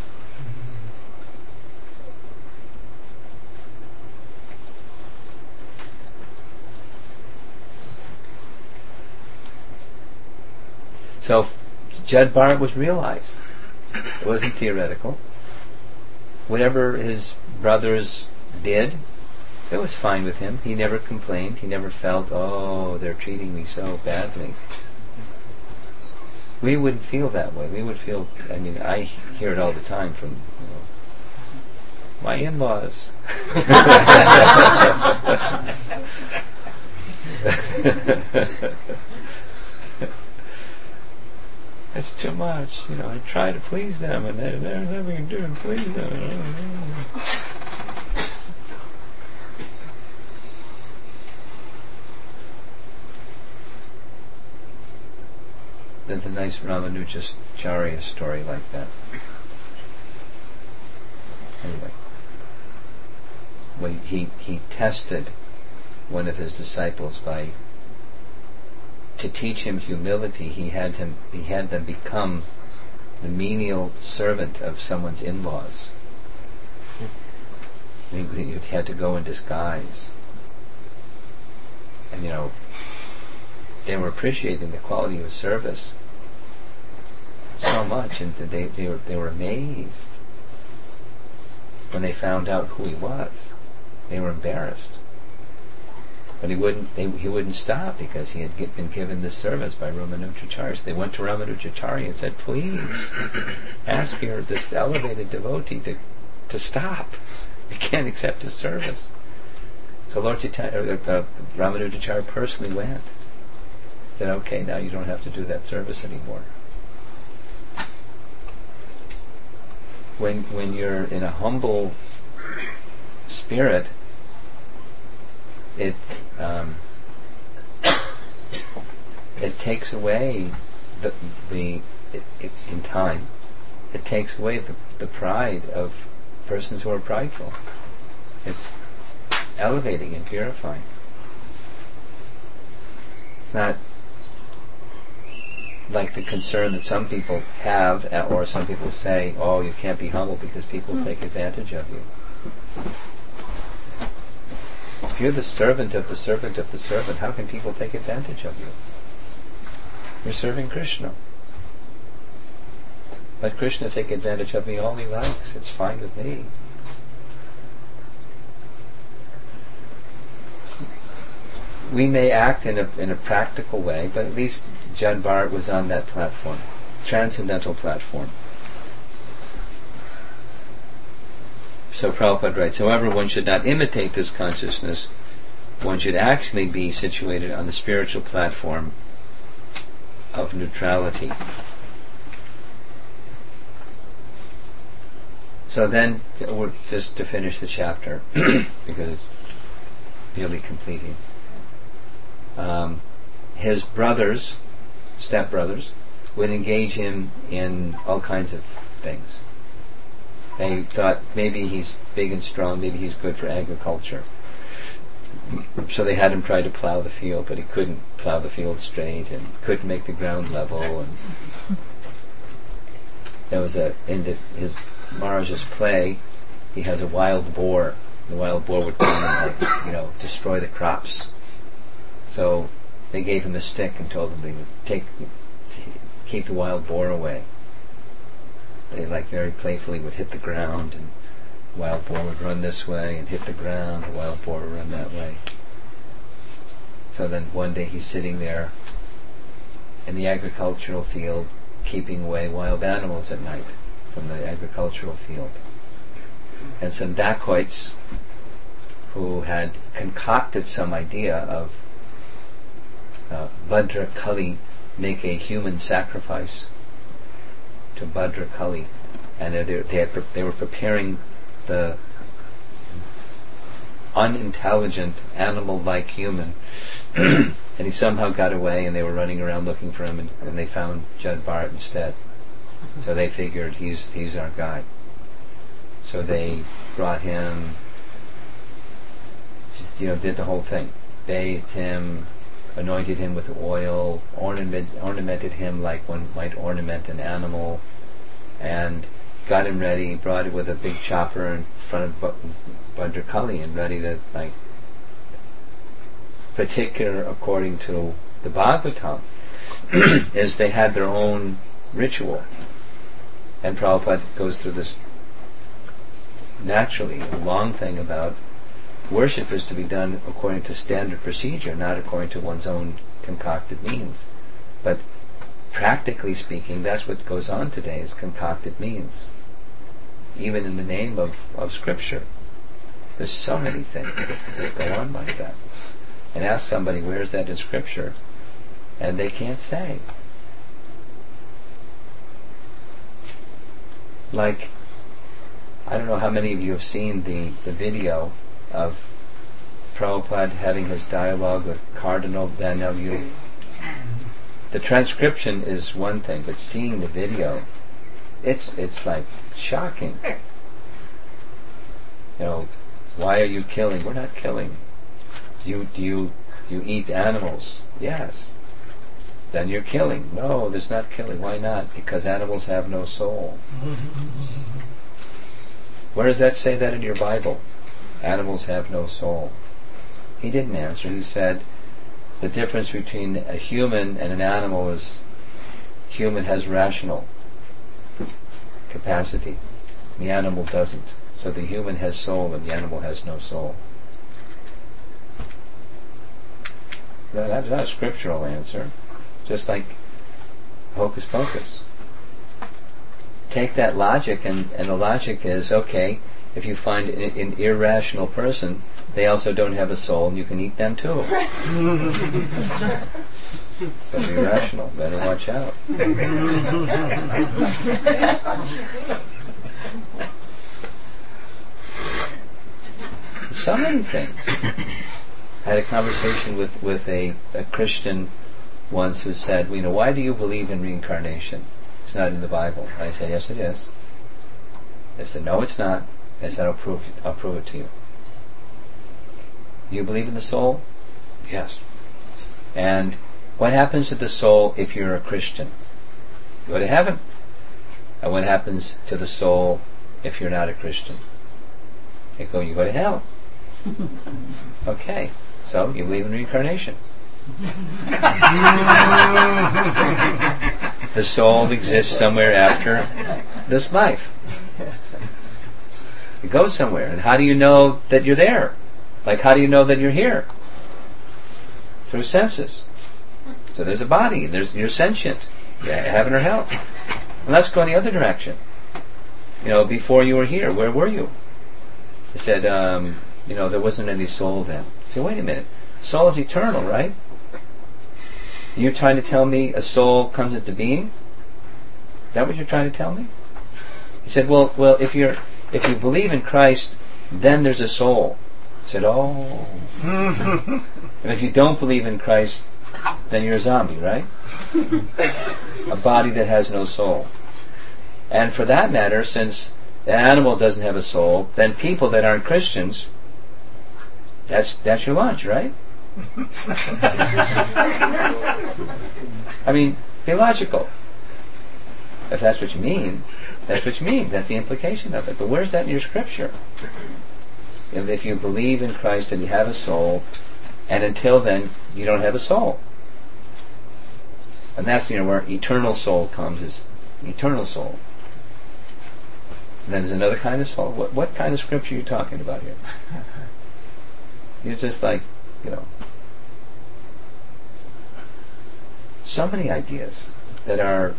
So Jad Bharat was realized. It wasn't theoretical. Whatever his brothers did, it was fine with him. He never complained. He never felt, oh, they're treating me so badly. We wouldn't feel that way. We would feel, I mean, I hear it all the time from, you know, my in-laws. It's too much, you know. I try to please them, and they're, there's nothing to do to please them. There's a nice Ramanujacharya story like that. Anyway, when he he tested one of his disciples by to teach him humility, he had him he had them become the menial servant of someone's in-laws. He, he had to go in disguise, and you know, they were appreciating the quality of service so much, and they they were they were amazed when they found out who he was. They were embarrassed. But he wouldn't. They, he wouldn't stop because he had get, been given this service by Ramanujacharya. So they went to Ramanujacharya and said, "Please, ask your this elevated devotee to to stop. We can't accept his service." So Lord Chaitanya, uh, uh, Ramanujacharya personally went. Said, "Okay, now you don't have to do that service anymore." When when you're in a humble spirit, it um, it takes away the the it, it, in time. It takes away the the pride of persons who are prideful. It's elevating and purifying. It's not like the concern that some people have, or some people say, "Oh, you can't be humble because people mm. take advantage of you." If you're the servant of the servant of the servant, how can people take advantage of you? You're serving Krishna. Let Krishna take advantage of me all he likes. It's fine with me. We may act in a in a practical way, but at least Judd Bharat was on that platform, transcendental platform. So Prabhupada writes, however, one should not imitate this consciousness. One should actually be situated on the spiritual platform of neutrality. So then, just to finish the chapter, because it's nearly completing. Um, his brothers, stepbrothers, would engage him in all kinds of things. They thought maybe he's big and strong, maybe he's good for agriculture. So they had him try to plow the field, but he couldn't plow the field straight and couldn't make the ground level. And there was a in the, his Maharaj's play. He has a wild boar. The wild boar would come and, like, you know, destroy the crops. So they gave him a stick and told him they would take, keep the wild boar away. They, like, very playfully would hit the ground, and the wild boar would run this way and hit the ground. The wild boar would run that way. So then one day he's sitting there in the agricultural field, keeping away wild animals at night from the agricultural field. And some dacoits who had concocted some idea of uh, Bhadra Kali make a human sacrifice to Bhadra Kali, and they, they, had, they were preparing the unintelligent, animal-like human, and he somehow got away, and they were running around looking for him, and, and they found Judd Bharat instead. So they figured he's he's our guy. So they brought him, you know, did the whole thing, bathed him, anointed him with oil, ornament, ornamented him like one might ornament an animal, and got him ready, brought it with a big chopper in front of Bhadra Kali and ready to, like, particular according to the Bhagavatam, is they had their own ritual. And Prabhupada goes through this naturally, a long thing about worship is to be done according to standard procedure, not according to one's own concocted means. But practically speaking, that's what goes on today, is concocted means. Even in the name of, of Scripture. There's so many things that, that go on like that. And ask somebody, where's that in Scripture? And they can't say. Like, I don't know how many of you have seen the, the video of Prabhupada having his dialogue with Cardinal Daniel Yu. The transcription is one thing, but seeing the video, it's it's like shocking. You know, why are you killing? We're not killing. Do you do you do you eat animals? Yes. Then you're killing. No, there's not killing. Why not? Because animals have no soul. Where does that say that in your Bible? Animals have no soul. He didn't answer. He said the difference between a human and an animal is human has rational capacity. The animal doesn't. So the human has soul and the animal has no soul. No, that's not a scriptural answer. Just like hocus pocus. Take that logic, and, and the logic is, okay, if you find an, an irrational person, they also don't have a soul, and you can eat them too. But be rational, better watch out. So many things. I had a conversation with, with a, a Christian once who said, you know, why do you believe in reincarnation? It's not in the Bible. I said, yes it is. They said, no it's not. I said, I'll prove it, I'll prove it to you. Do you believe in the soul? Yes. And what happens to the soul if you're a Christian? You go to heaven. And what happens to the soul if you're not a Christian? You go, you go to hell. Okay, so you believe in reincarnation. the soul exists somewhere after this life. It goes somewhere. And how do you know that you're there? Like, how do you know that you're here? Through senses. So there's a body. There's you're sentient. You're heaven or hell. And let's go in the other direction. You know, before you were here, where were you? He said, um, you know, there wasn't any soul then. I said, wait a minute. Soul is eternal, right? You're trying to tell me a soul comes into being? Is that what you're trying to tell me? He said, well, well, if you're if you believe in Christ, then there's a soul. I said, oh. And if you don't believe in Christ, then you're a zombie, right? A body that has no soul. And for that matter, since the animal doesn't have a soul, then people that aren't Christians, that's that's your lunch, right? I mean, be logical. If that's what you mean, that's what you mean. That's the implication of it. But where's that in your scripture? If, if you believe in Christ and you have a soul, and until then you don't have a soul. And that's, you know, where eternal soul comes, is eternal soul. And then there's another kind of soul. What what kind of scripture are you talking about here? You're just like, you know, so many ideas that are,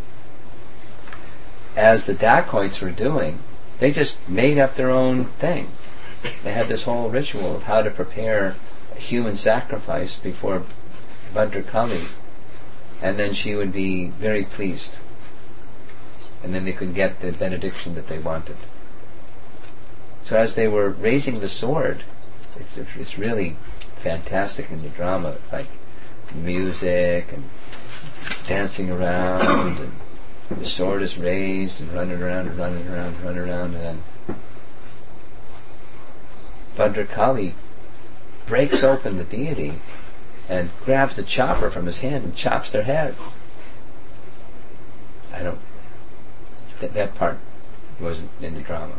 as the dacoits were doing, they just made up their own thing. They had this whole ritual of how to prepare a human sacrifice before Bhadrakali, and then she would be very pleased. And then they could get the benediction that they wanted. So as they were raising the sword, it's, it's really fantastic in the drama, like music and dancing around, and the sword is raised and running around and running around and running around, and then Bhadrakali breaks open the deity and grabs the chopper from his hand and chops their heads. I don't... Th- that part wasn't in the drama.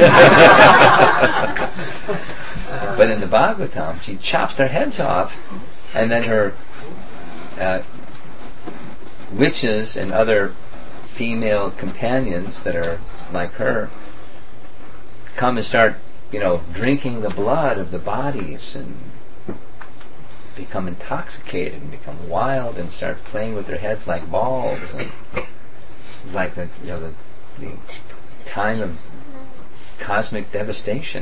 But in the Bhagavatam, she chops their heads off, and then her uh, witches and other female companions that are like her come and start, you know, drinking the blood of the bodies and become intoxicated and become wild and start playing with their heads like balls, and like the, you know, the, the time of cosmic devastation.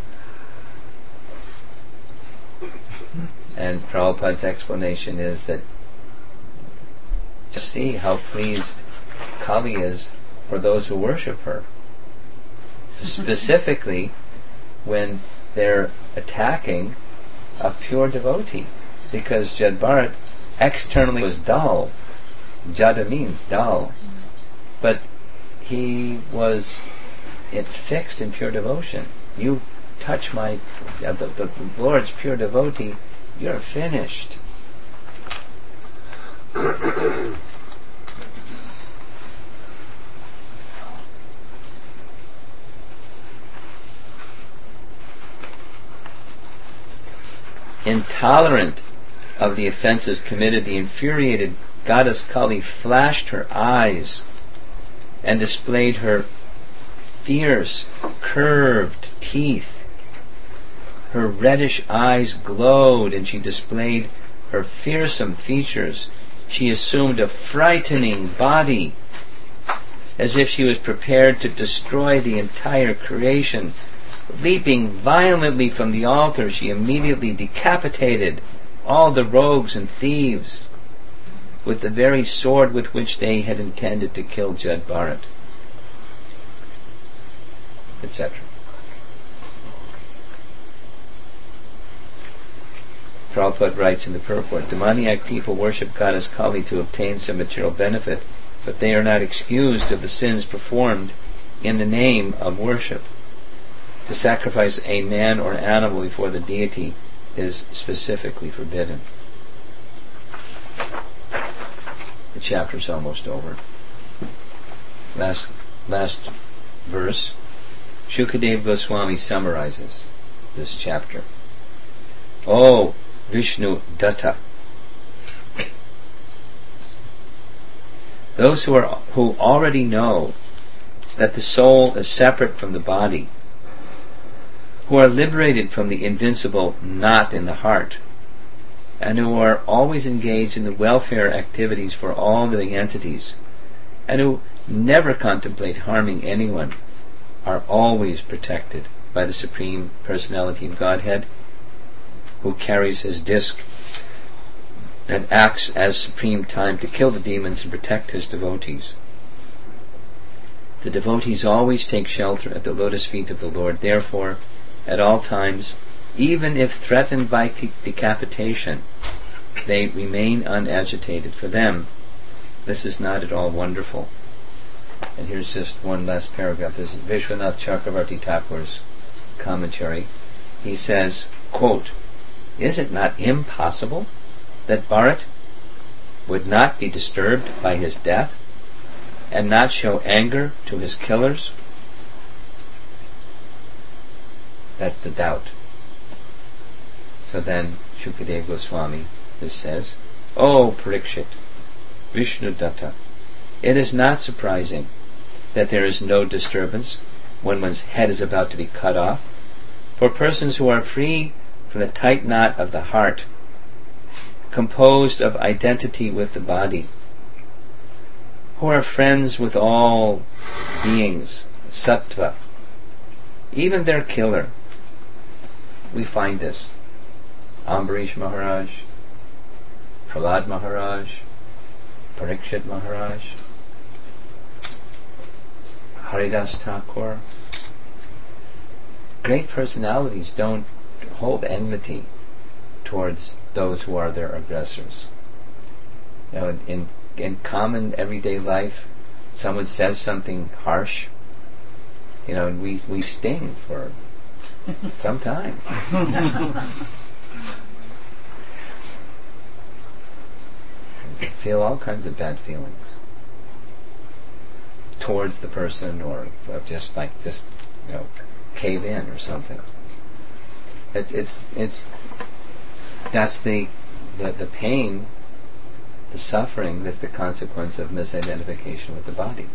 And Prabhupada's explanation is that just see how pleased Kali is for those who worship her. Specifically when they're attacking a pure devotee. Because Jad Bharat externally was dull. Jada means dull. But he was it fixed in pure devotion. You touch my uh, the, the, the Lord's pure devotee, you're finished. Intolerant of the offenses committed, the infuriated goddess Kali flashed her eyes and displayed her fierce, curved teeth. Her reddish eyes glowed, and she displayed her fearsome features. She assumed a frightening body, as if she was prepared to destroy the entire creation. Leaping violently from the altar, she immediately decapitated all the rogues and thieves with the very sword with which they had intended to kill Jad Bharat, et cetera. Prabhupada writes in the purport, demoniac people worship goddess Kali to obtain some material benefit, but they are not excused of the sins performed in the name of worship. To sacrifice a man or animal before the deity is specifically forbidden. The chapter's almost over. Last last verse. Shukadev Goswami summarizes this chapter. Oh, Vishnu Datta, those who are who already know that the soul is separate from the body, who are liberated from the invincible knot in the heart, and who are always engaged in the welfare activities for all living entities, and who never contemplate harming anyone, are always protected by the Supreme Personality of Godhead, who carries his disc and acts as supreme time to kill the demons and protect his devotees. The devotees always take shelter at the lotus feet of the Lord. Therefore, at all times, even if threatened by decapitation, they remain unagitated. For them, this is not at all wonderful. And here's just one last paragraph. This is Vishwanath Chakravarti Thakur's commentary. He says, quote, "Is it not impossible that Bharat would not be disturbed by his death and not show anger to his killers?" That's the doubt. So then Shukadeva Goswami this says, "O Parikshit, Vishnudatta, it is not surprising that there is no disturbance when one's head is about to be cut off. For persons who are free from the tight knot of the heart, composed of identity with the body, who are friends with all beings, sattva, even their killer," we find this. Ambarish Maharaj, Prahlad Maharaj, Parikshit Maharaj, Haridas Thakur. Great personalities don't hold enmity towards those who are their aggressors. You know, in in common everyday life, someone says something harsh, you know, and we we sting for some time. Feel all kinds of bad feelings towards the person, or, or just like just you know cave in or something. It, it's it's that's the, the the pain, the suffering that's the consequence of misidentification with the body.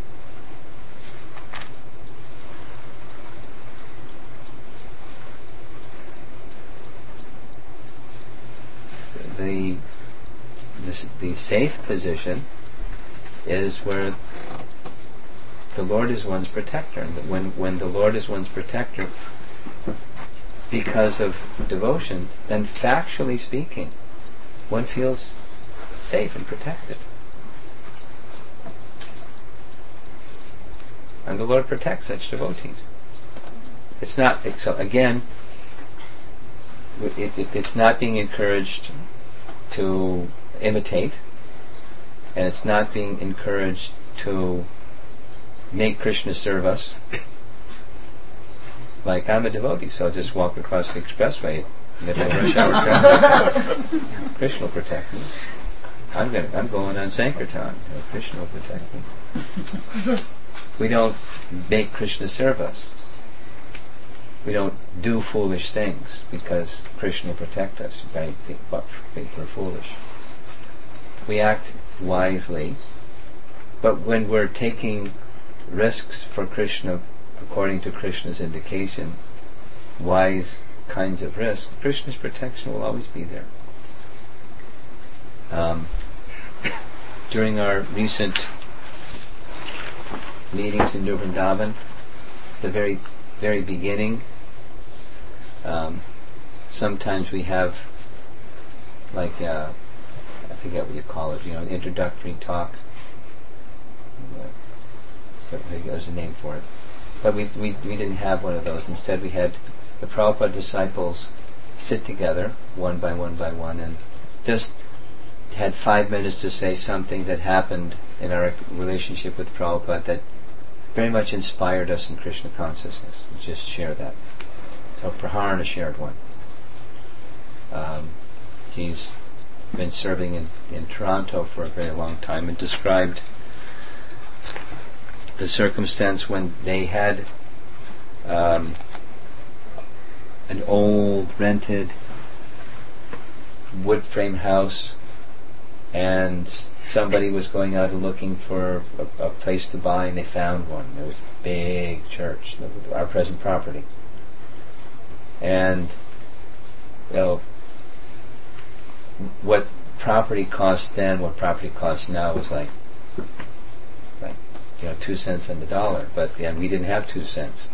The this, the safe position is where the Lord is one's protector, and when when the Lord is one's protector because of devotion, then factually speaking, one feels safe and protected. And the Lord protects such devotees. It's not, so again, it, it, it's not being encouraged to imitate, and it's not being encouraged to make Krishna serve us. Like, I'm a devotee, so I'll just walk across the expressway midnight rush hour traffic. Krishna will protect me. I'm going. I'm going on Sankirtan. Krishna will protect me. We don't make Krishna serve us. We don't do foolish things because Krishna will protect us. Right? But we're foolish. We act wisely, but when we're taking risks for Krishna, according to Krishna's indication, wise kinds of risks, Krishna's protection will always be there. Um, during our recent meetings in New Vrindavan, the very, very beginning, um, sometimes we have like uh, I forget what you call it, you know, an introductory talk. There's a name for it. But we, we we didn't have one of those. Instead, we had the Prabhupada disciples sit together, one by one by one, and just had five minutes to say something that happened in our relationship with Prabhupada that very much inspired us in Krishna consciousness. Just share that. So Praharna shared one. Um, he's been serving in, in Toronto for a very long time and described the circumstance when they had um, an old rented wood frame house and somebody was going out and looking for a, a place to buy, and they found one. It was a big church, our present property. And, you know, what property cost then, what property costs now was like, like, you know, two cents on the dollar. But yeah, we didn't have two cents.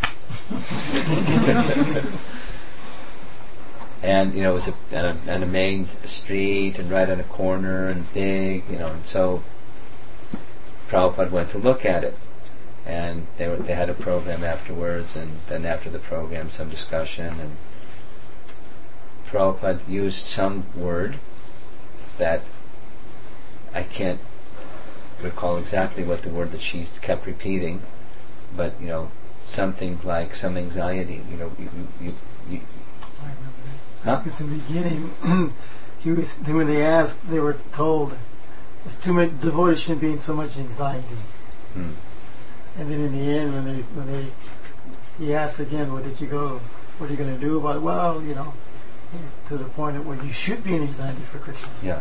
And, you know, it was a, on, a, on a main street and right on a corner and big, you know, and so Prabhupada went to look at it. And they were, they had a program afterwards, and then after the program some discussion, and Prabhupada used some word that I can't recall exactly what the word that she kept repeating, but, you know, something like some anxiety, you know, you, you, you I remember that. huh? Because in the beginning, he was, when they asked, they were told, it's too much, devotees shouldn't be in so much anxiety. Hmm. And then in the end, when they, when they, he asked again, where did you go? What are you going to do about it? Well, you know, he's to the point of where you should be in anxiety for Krishna. Yeah.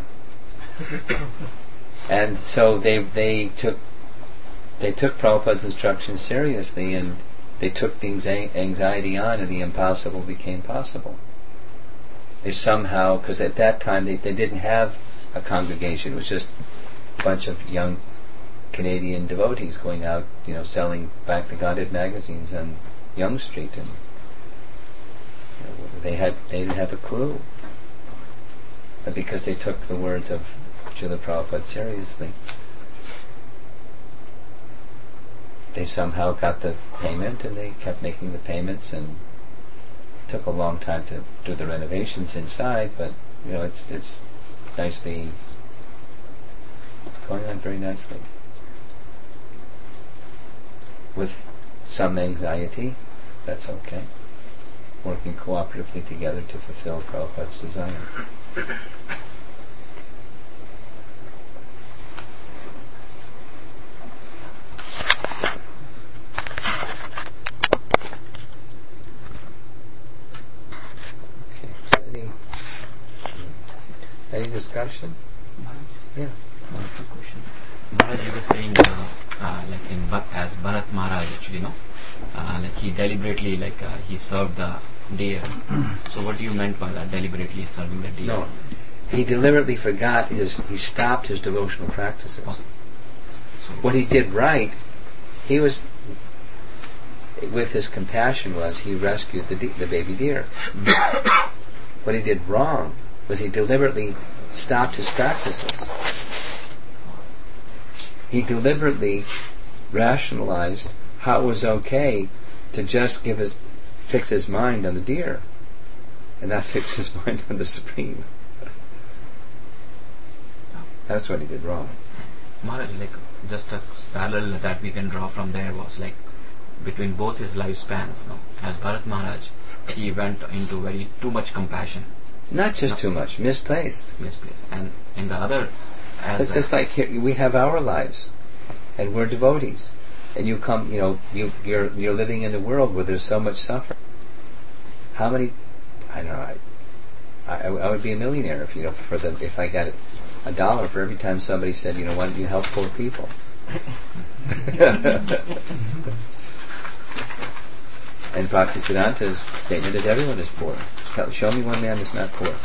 And so they they took they took Prabhupada's instructions seriously, and they took the anxi- anxiety on, and the impossible became possible. They somehow, because at that time they, they didn't have a congregation, it was just a bunch of young Canadian devotees going out, you know, selling Back to Godhead magazines on Yonge Street, and you know, they had they didn't have a clue. But because they took the words of Srila Prabhupada seriously, they somehow got the payment, and they kept making the payments, and it took a long time to do the renovations inside, but you know, it's it's nicely going on very nicely. With some anxiety, that's okay. Working cooperatively together to fulfill Prabhupada's desire. Okay, so any, any discussion? Yeah. One quick question. Maharaj, you were saying, uh, uh, like in Bha- as Bharat Maharaj, actually, no, uh, like he deliberately, like uh, he served the deer. So, what do you meant by that? Deliberately serving the deer? No, he deliberately forgot his. He stopped his devotional practices. Oh. So What he did right, he was with his compassion was he rescued the de- the baby deer. What he did wrong was he deliberately stopped his practices. He deliberately rationalized how it was okay to just give his, fix his mind on the deer, and not fix his mind on the Supreme. That's what he did wrong. Maharaj, like just a parallel that we can draw from there was like between both his lifespans. No, as Bharat Maharaj, he went into very too much compassion. Not just No. too much, misplaced. Misplaced, and in the other, as It's a- just like here, we have our lives, and we're devotees, and you come, you know, you you're you're living in the world where there's so much suffering. How many? I don't know. I, I, I would be a millionaire if you know for the if I got a dollar for every time somebody said, you know, why don't you help poor people? And Bhaktisiddhanta's statement is everyone is poor. Tell, show me one man that's not poor.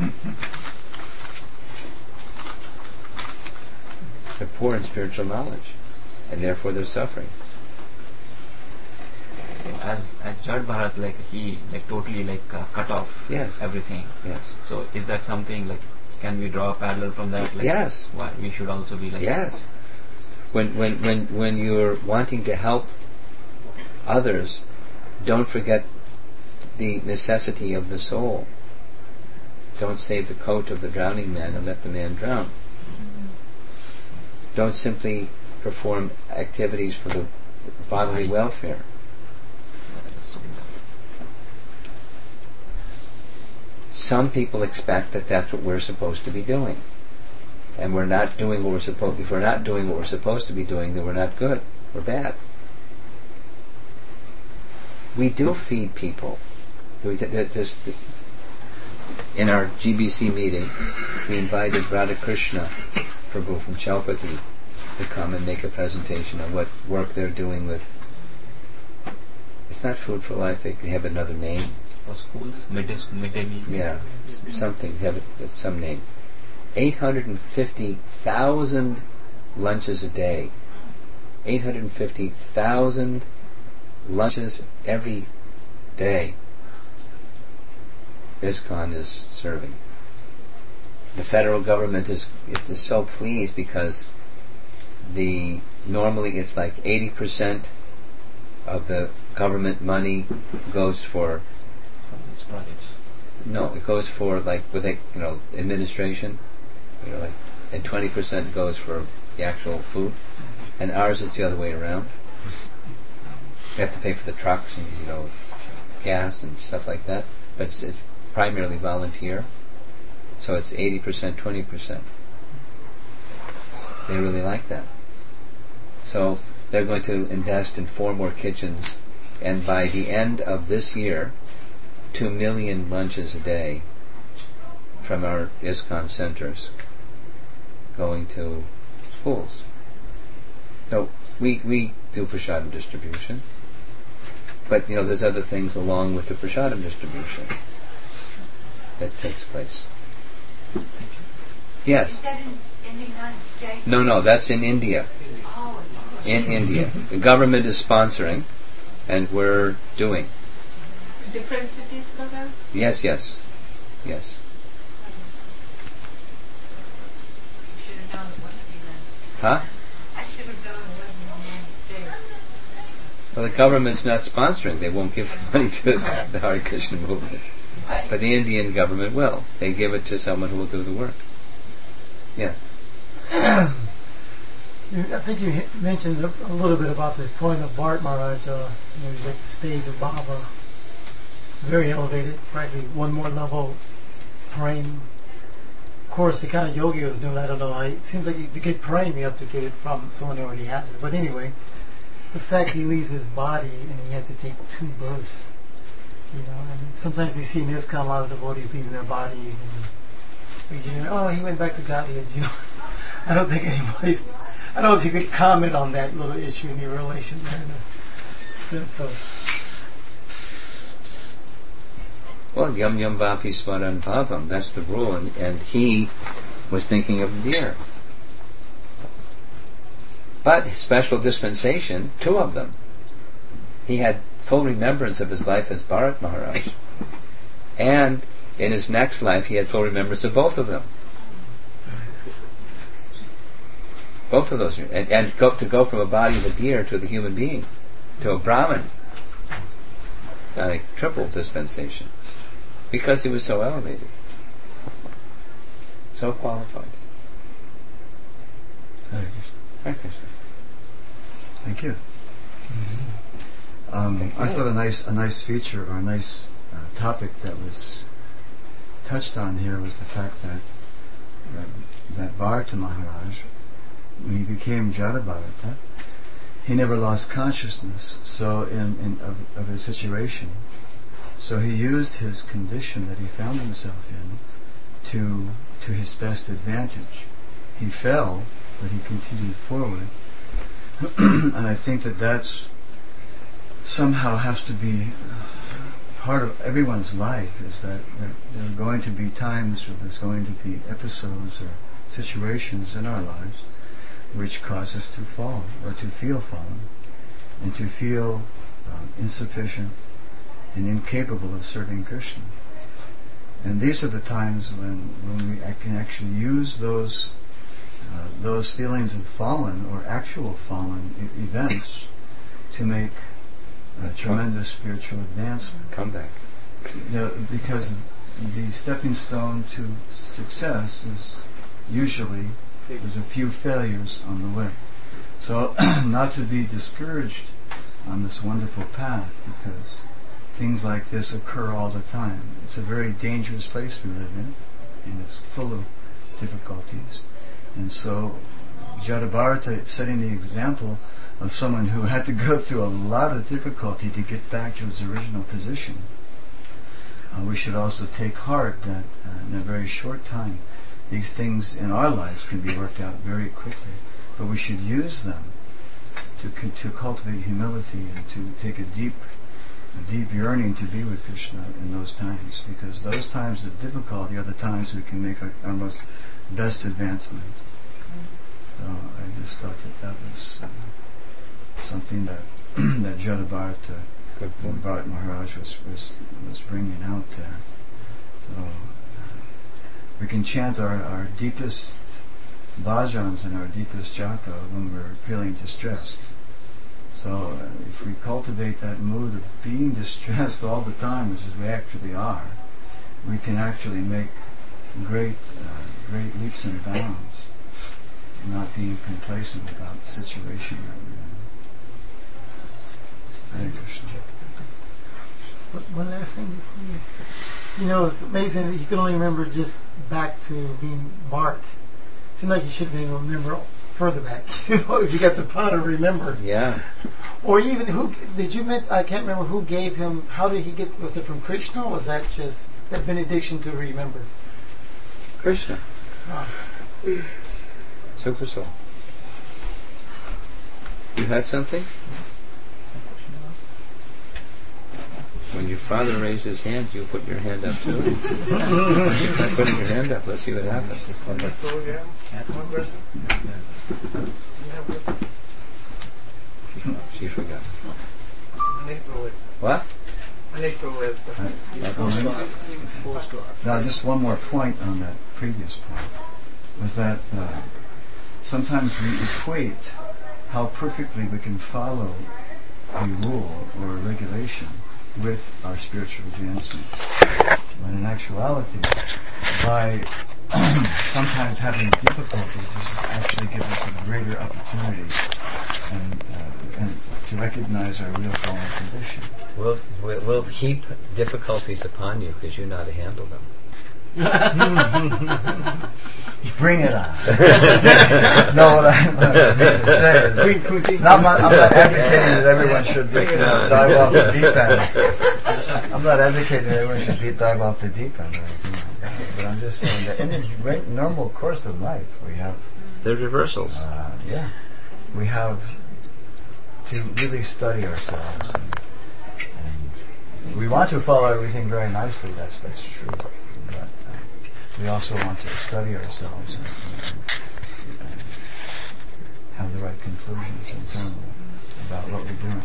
They're poor in spiritual knowledge, and therefore they're suffering. as as Jad Bharat, like he like totally like uh, cut off Yes. everything. Yes. So is that something like? Can we draw a parallel from that? Like, Yes. Why we should also be like. Yes. When when when when you're wanting to help others, don't forget the necessity of the soul. Don't save the coat of the drowning man and let the man drown. Don't simply perform activities for the bodily Right. welfare. So, Some people expect that that's what we're supposed to be doing. And we're not doing what we're supposed if we're not doing what we're supposed to be doing, then we're not good. We're bad. We do feed people. We, this, in our G B C meeting, we invited Radhakrishna Prabhu from Chaupati to come and make a presentation on what work they're doing with. It's not Food for Life. They have another name. For schools, midday midday meal. Yeah, something. They have it, some name. Eight hundred and fifty thousand lunches a day. Eight hundred and fifty thousand lunches every day. ISKCON is serving. The federal government is is, is so pleased because the normally it's like eighty percent of the government money goes for These projects. no, it goes for like with a, you know administration, you know, like, and twenty percent goes for the actual food, and ours is the other way around. We have to pay for the trucks and you know gas and stuff like that, but it's, it's primarily volunteer, so it's eighty percent, twenty percent. They really like that. So they're going to invest in four more kitchens, and by the end of this year, two million lunches a day from our ISKCON centers going to schools. So we we do prasadam distribution, but you know there's other things along with the prasadam distribution that takes place. Yes. Is that in, in the United States? No, no, that's in India. Oh, In India, the government is sponsoring, and we're doing. different cities, Maharaj? Yes, yes, yes. I should have known it wasn't the United States. Huh? I should have known it wasn't the United States. Well, the government's not sponsoring. They won't give the money to the Hare Krishna movement. But the Indian government will. They give it to someone who will do the work. Yes. You, I think you hit- mentioned a, a little bit about this point of Bharat Maharaj. Uh, you know, he's at the stage of Baba, very elevated, practically one more level praying. Of course, the kind of yoga he was doing, I don't know. It seems like you, to get praying, you have to get it from someone who already has it. But anyway, the fact he leaves his body and he has to take two births. You know, and sometimes we see in ISKCON a lot of devotees leaving their bodies and we, you know, oh, he went back to Godhead. You know, I don't think anybody's. I don't know if you could comment on that little issue in your relation there, in the sense of. Well, yam yam vapi smaran bhavam. That's the rule, and, and he was thinking of the deer. But his special dispensation, two of them. He had full remembrance of his life as Bharat Maharaj, and in his next life he had full remembrance of both of them. Both of those, and, and go, to go from a body of a deer to the human being, to a Brahmin, like triple dispensation, because he was so elevated, so qualified. Hare Krishna. Hare Krishna. Thank you. Um, I thought a nice, a nice feature or a nice uh, topic that was touched on here was the fact that that, that Bharata Maharaj, when he became Jada Bharata, he never lost consciousness. So in, in of, of his situation, so he used his condition that he found himself in to to his best advantage. He fell, but he continued forward, and I think that that's somehow has to be part of everyone's life, is that there, there are going to be times, or there's going to be episodes or situations in our lives which cause us to fall, or to feel fallen, and to feel um, insufficient and incapable of serving Krishna. And these are the times when, when we can actually use those uh, those feelings of fallen or actual fallen e- events to make a tremendous spiritual advancement. Come back. You know, because the stepping stone to success is usually there's a few failures on the way. So not to be discouraged on this wonderful path, because things like this occur all the time. It's a very dangerous place we live in, and it's full of difficulties. And so Jada Bharata setting the example of someone who had to go through a lot of difficulty to get back to his original position. uh, we should also take heart that uh, in a very short time, these things in our lives can be worked out very quickly. But we should use them to to cultivate humility and to take a deep, a deep yearning to be with Krishna in those times, because those times of difficulty are the times we can make our, our most best advancement. So I just thought that that was uh, something that that Jada Bharat, uh, Bharat Maharaj was, was was bringing out there. So uh, we can chant our, our deepest bhajans and our deepest japa when we're feeling distressed. So uh, if we cultivate that mood of being distressed all the time, which is we actually are, we can actually make great, uh, great leaps and bounds, not being complacent about the situation that we're in. Hare Krishna. But one last thing before you. You know, it's amazing that you can only remember just back to being Bart. It seemed like you should be able to remember further back. You know, if you got the power to remember. Yeah. Or even who did you meant? I can't remember who gave him. How did he get? Was it from Krishna? Or was that just that benediction to remember? Krishna. Oh. Super soul. You had something? When your father raised his hand, you put your hand up too. You try putting your hand up. Let's see what happens. She forgot. What? Now, just one more point on that previous point was that uh, sometimes we equate how perfectly we can follow a rule or a regulation with our spiritual advancement. When in actuality, by sometimes having difficulties, this actually gives us a greater opportunity and, uh, and to recognize our real fallen condition. We'll, we'll, we'll heap difficulties upon you because you know how to handle them. Bring it on. No, what I, what I mean to say is, not, I'm, not, I'm not advocating that everyone should just, you know, dive off the deep end. I'm not advocating that everyone should deep dive off the deep end or anything like that. But I'm just saying that in the right, normal course of life, we have... There's reversals. Uh, yeah. We have to really study ourselves. And, and we want to follow everything very nicely, that's, that's true. But we also want to study ourselves and, and, and have the right conclusions internally about what we're doing.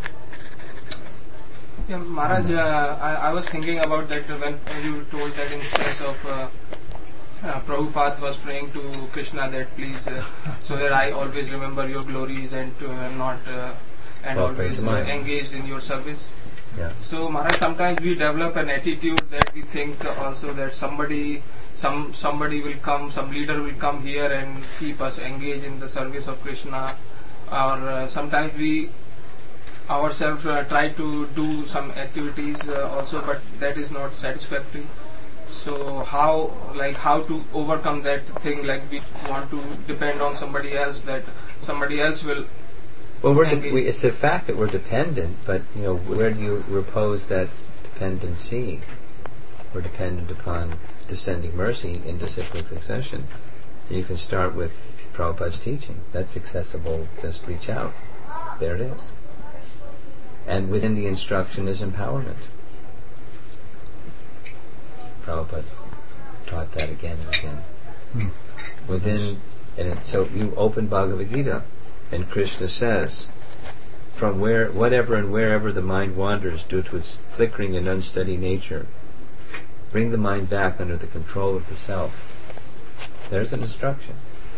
Yeah, Maharaj, uh, I, I was thinking about that when you told that instance of uh, uh, Prabhupada was praying to Krishna that please, uh, so that I always remember your glories and uh, not uh, and Well, always uh, engaged in your service. Yeah. So Maharaj, sometimes we develop an attitude that we think also that somebody, some somebody will come, some leader will come here and keep us engaged in the service of Krishna, or uh, sometimes we ourselves uh, try to do some activities uh, also, but that is not satisfactory. So how, like, how to overcome that thing? Like we want to depend on somebody else, that somebody else will. Well, we're de- we, it's a fact that we're dependent, but you know, where do you repose that dependency? We're dependent upon descending mercy in disciplic succession. And you can start with Prabhupada's teaching. That's accessible. Just reach out. There it is. And within the instruction is empowerment. Prabhupada taught that again and again. Hmm. Within, and it, so you open Bhagavad Gita, and Krishna says, from where, whatever and wherever the mind wanders due to its flickering and unsteady nature, bring the mind back under the control of the self. There's an instruction.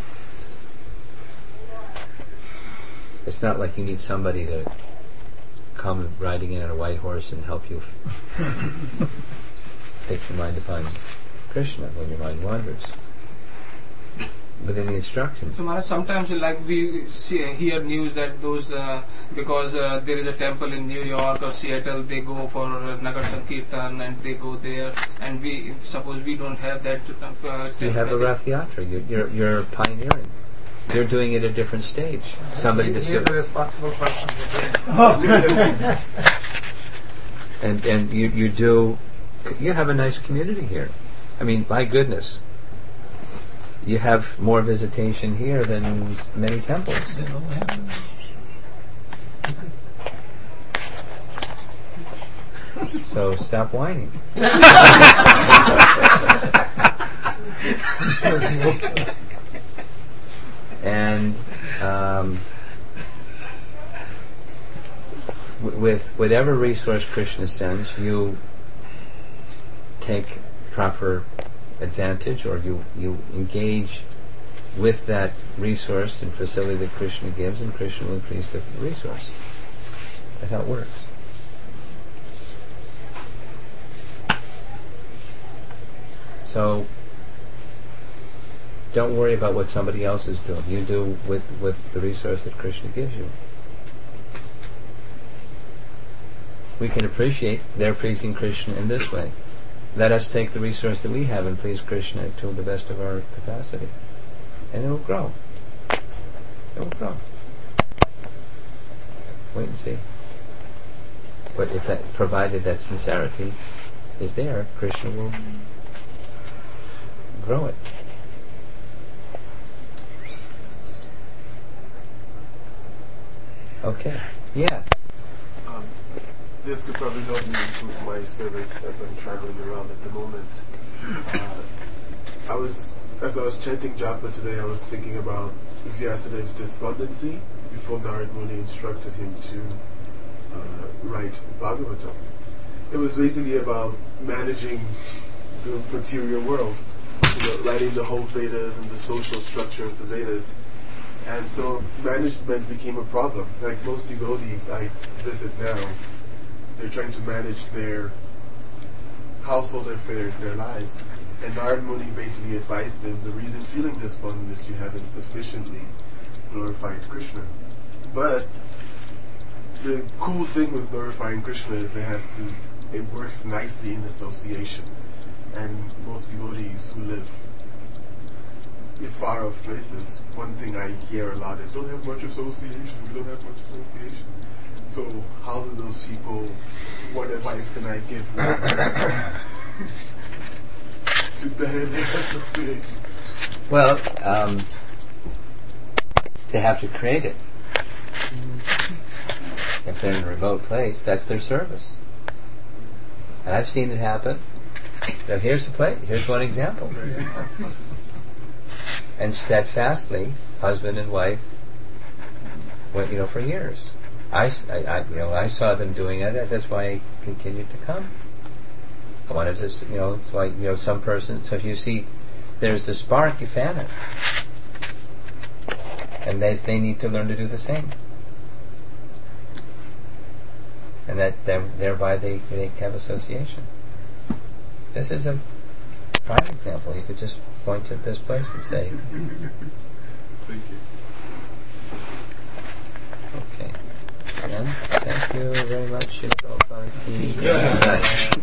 It's not like you need somebody to come riding in on a white horse and help you fix your mind upon Krishna when your mind wanders. Within the instructions. So Maharaj, sometimes like we see, hear news that those uh, because uh, there is a temple in New York or Seattle, they go for uh, Nagar Sankirtan and they go there, and we suppose we don't have that. Uh, you have the Rath Yatra. You're, you're you're pioneering. You're doing it at a different stage. Somebody that's Here's the responsible person. and and you you do you have a nice community here. I mean, my goodness. You have more visitation here than many temples. So stop whining. And um, w- with whatever resource Krishna sends, you take proper advantage, or you, you engage with that resource and facility that Krishna gives, and Krishna will increase the resource. That's how it works. So don't worry about what somebody else is doing. You do with, with the resource that Krishna gives you. We can appreciate their pleasing Krishna in this way. Let us take the resource that we have and please Krishna to the best of our capacity. And it will grow. It will grow. Wait and see. But if that, provided that sincerity is there, Krishna will grow it. Okay. Yes. Um, this could probably help me improve my service as I'm traveling around at the moment. Uh, I was, as I was chanting japa today, I was thinking about Vyasadev's despondency before Narad Muni instructed him to uh, write Bhagavatam. It was basically about managing the material world, you know, writing the whole Vedas and the social structure of the Vedas. And so management became a problem. Like most devotees I visit now, they're trying to manage their household affairs, their lives. And Narad Muni basically advised him, the reason feeling despondent is you haven't sufficiently glorified Krishna. But the cool thing with glorifying Krishna is it has to, it works nicely in association. And most devotees who live in far off places, one thing I hear a lot is, don't have much association, we don't have much association. So how do those people, what advice can I give them to better their association? Well, um, they have to create it. If they're in a remote place, that's their service. And I've seen it happen. Now here's the place. Here's one example. And steadfastly, husband and wife went, you know, for years. I, I, I, you know, I saw them doing it. That's why I continued to come. I wanted to, you know, it's like, you know, some person. So if you see, there's the spark, you fan it, and they they need to learn to do the same. And that them, thereby they they have association. This is a prime example. You could just point to this place and say, Thank you. okay. Then, thank you very much.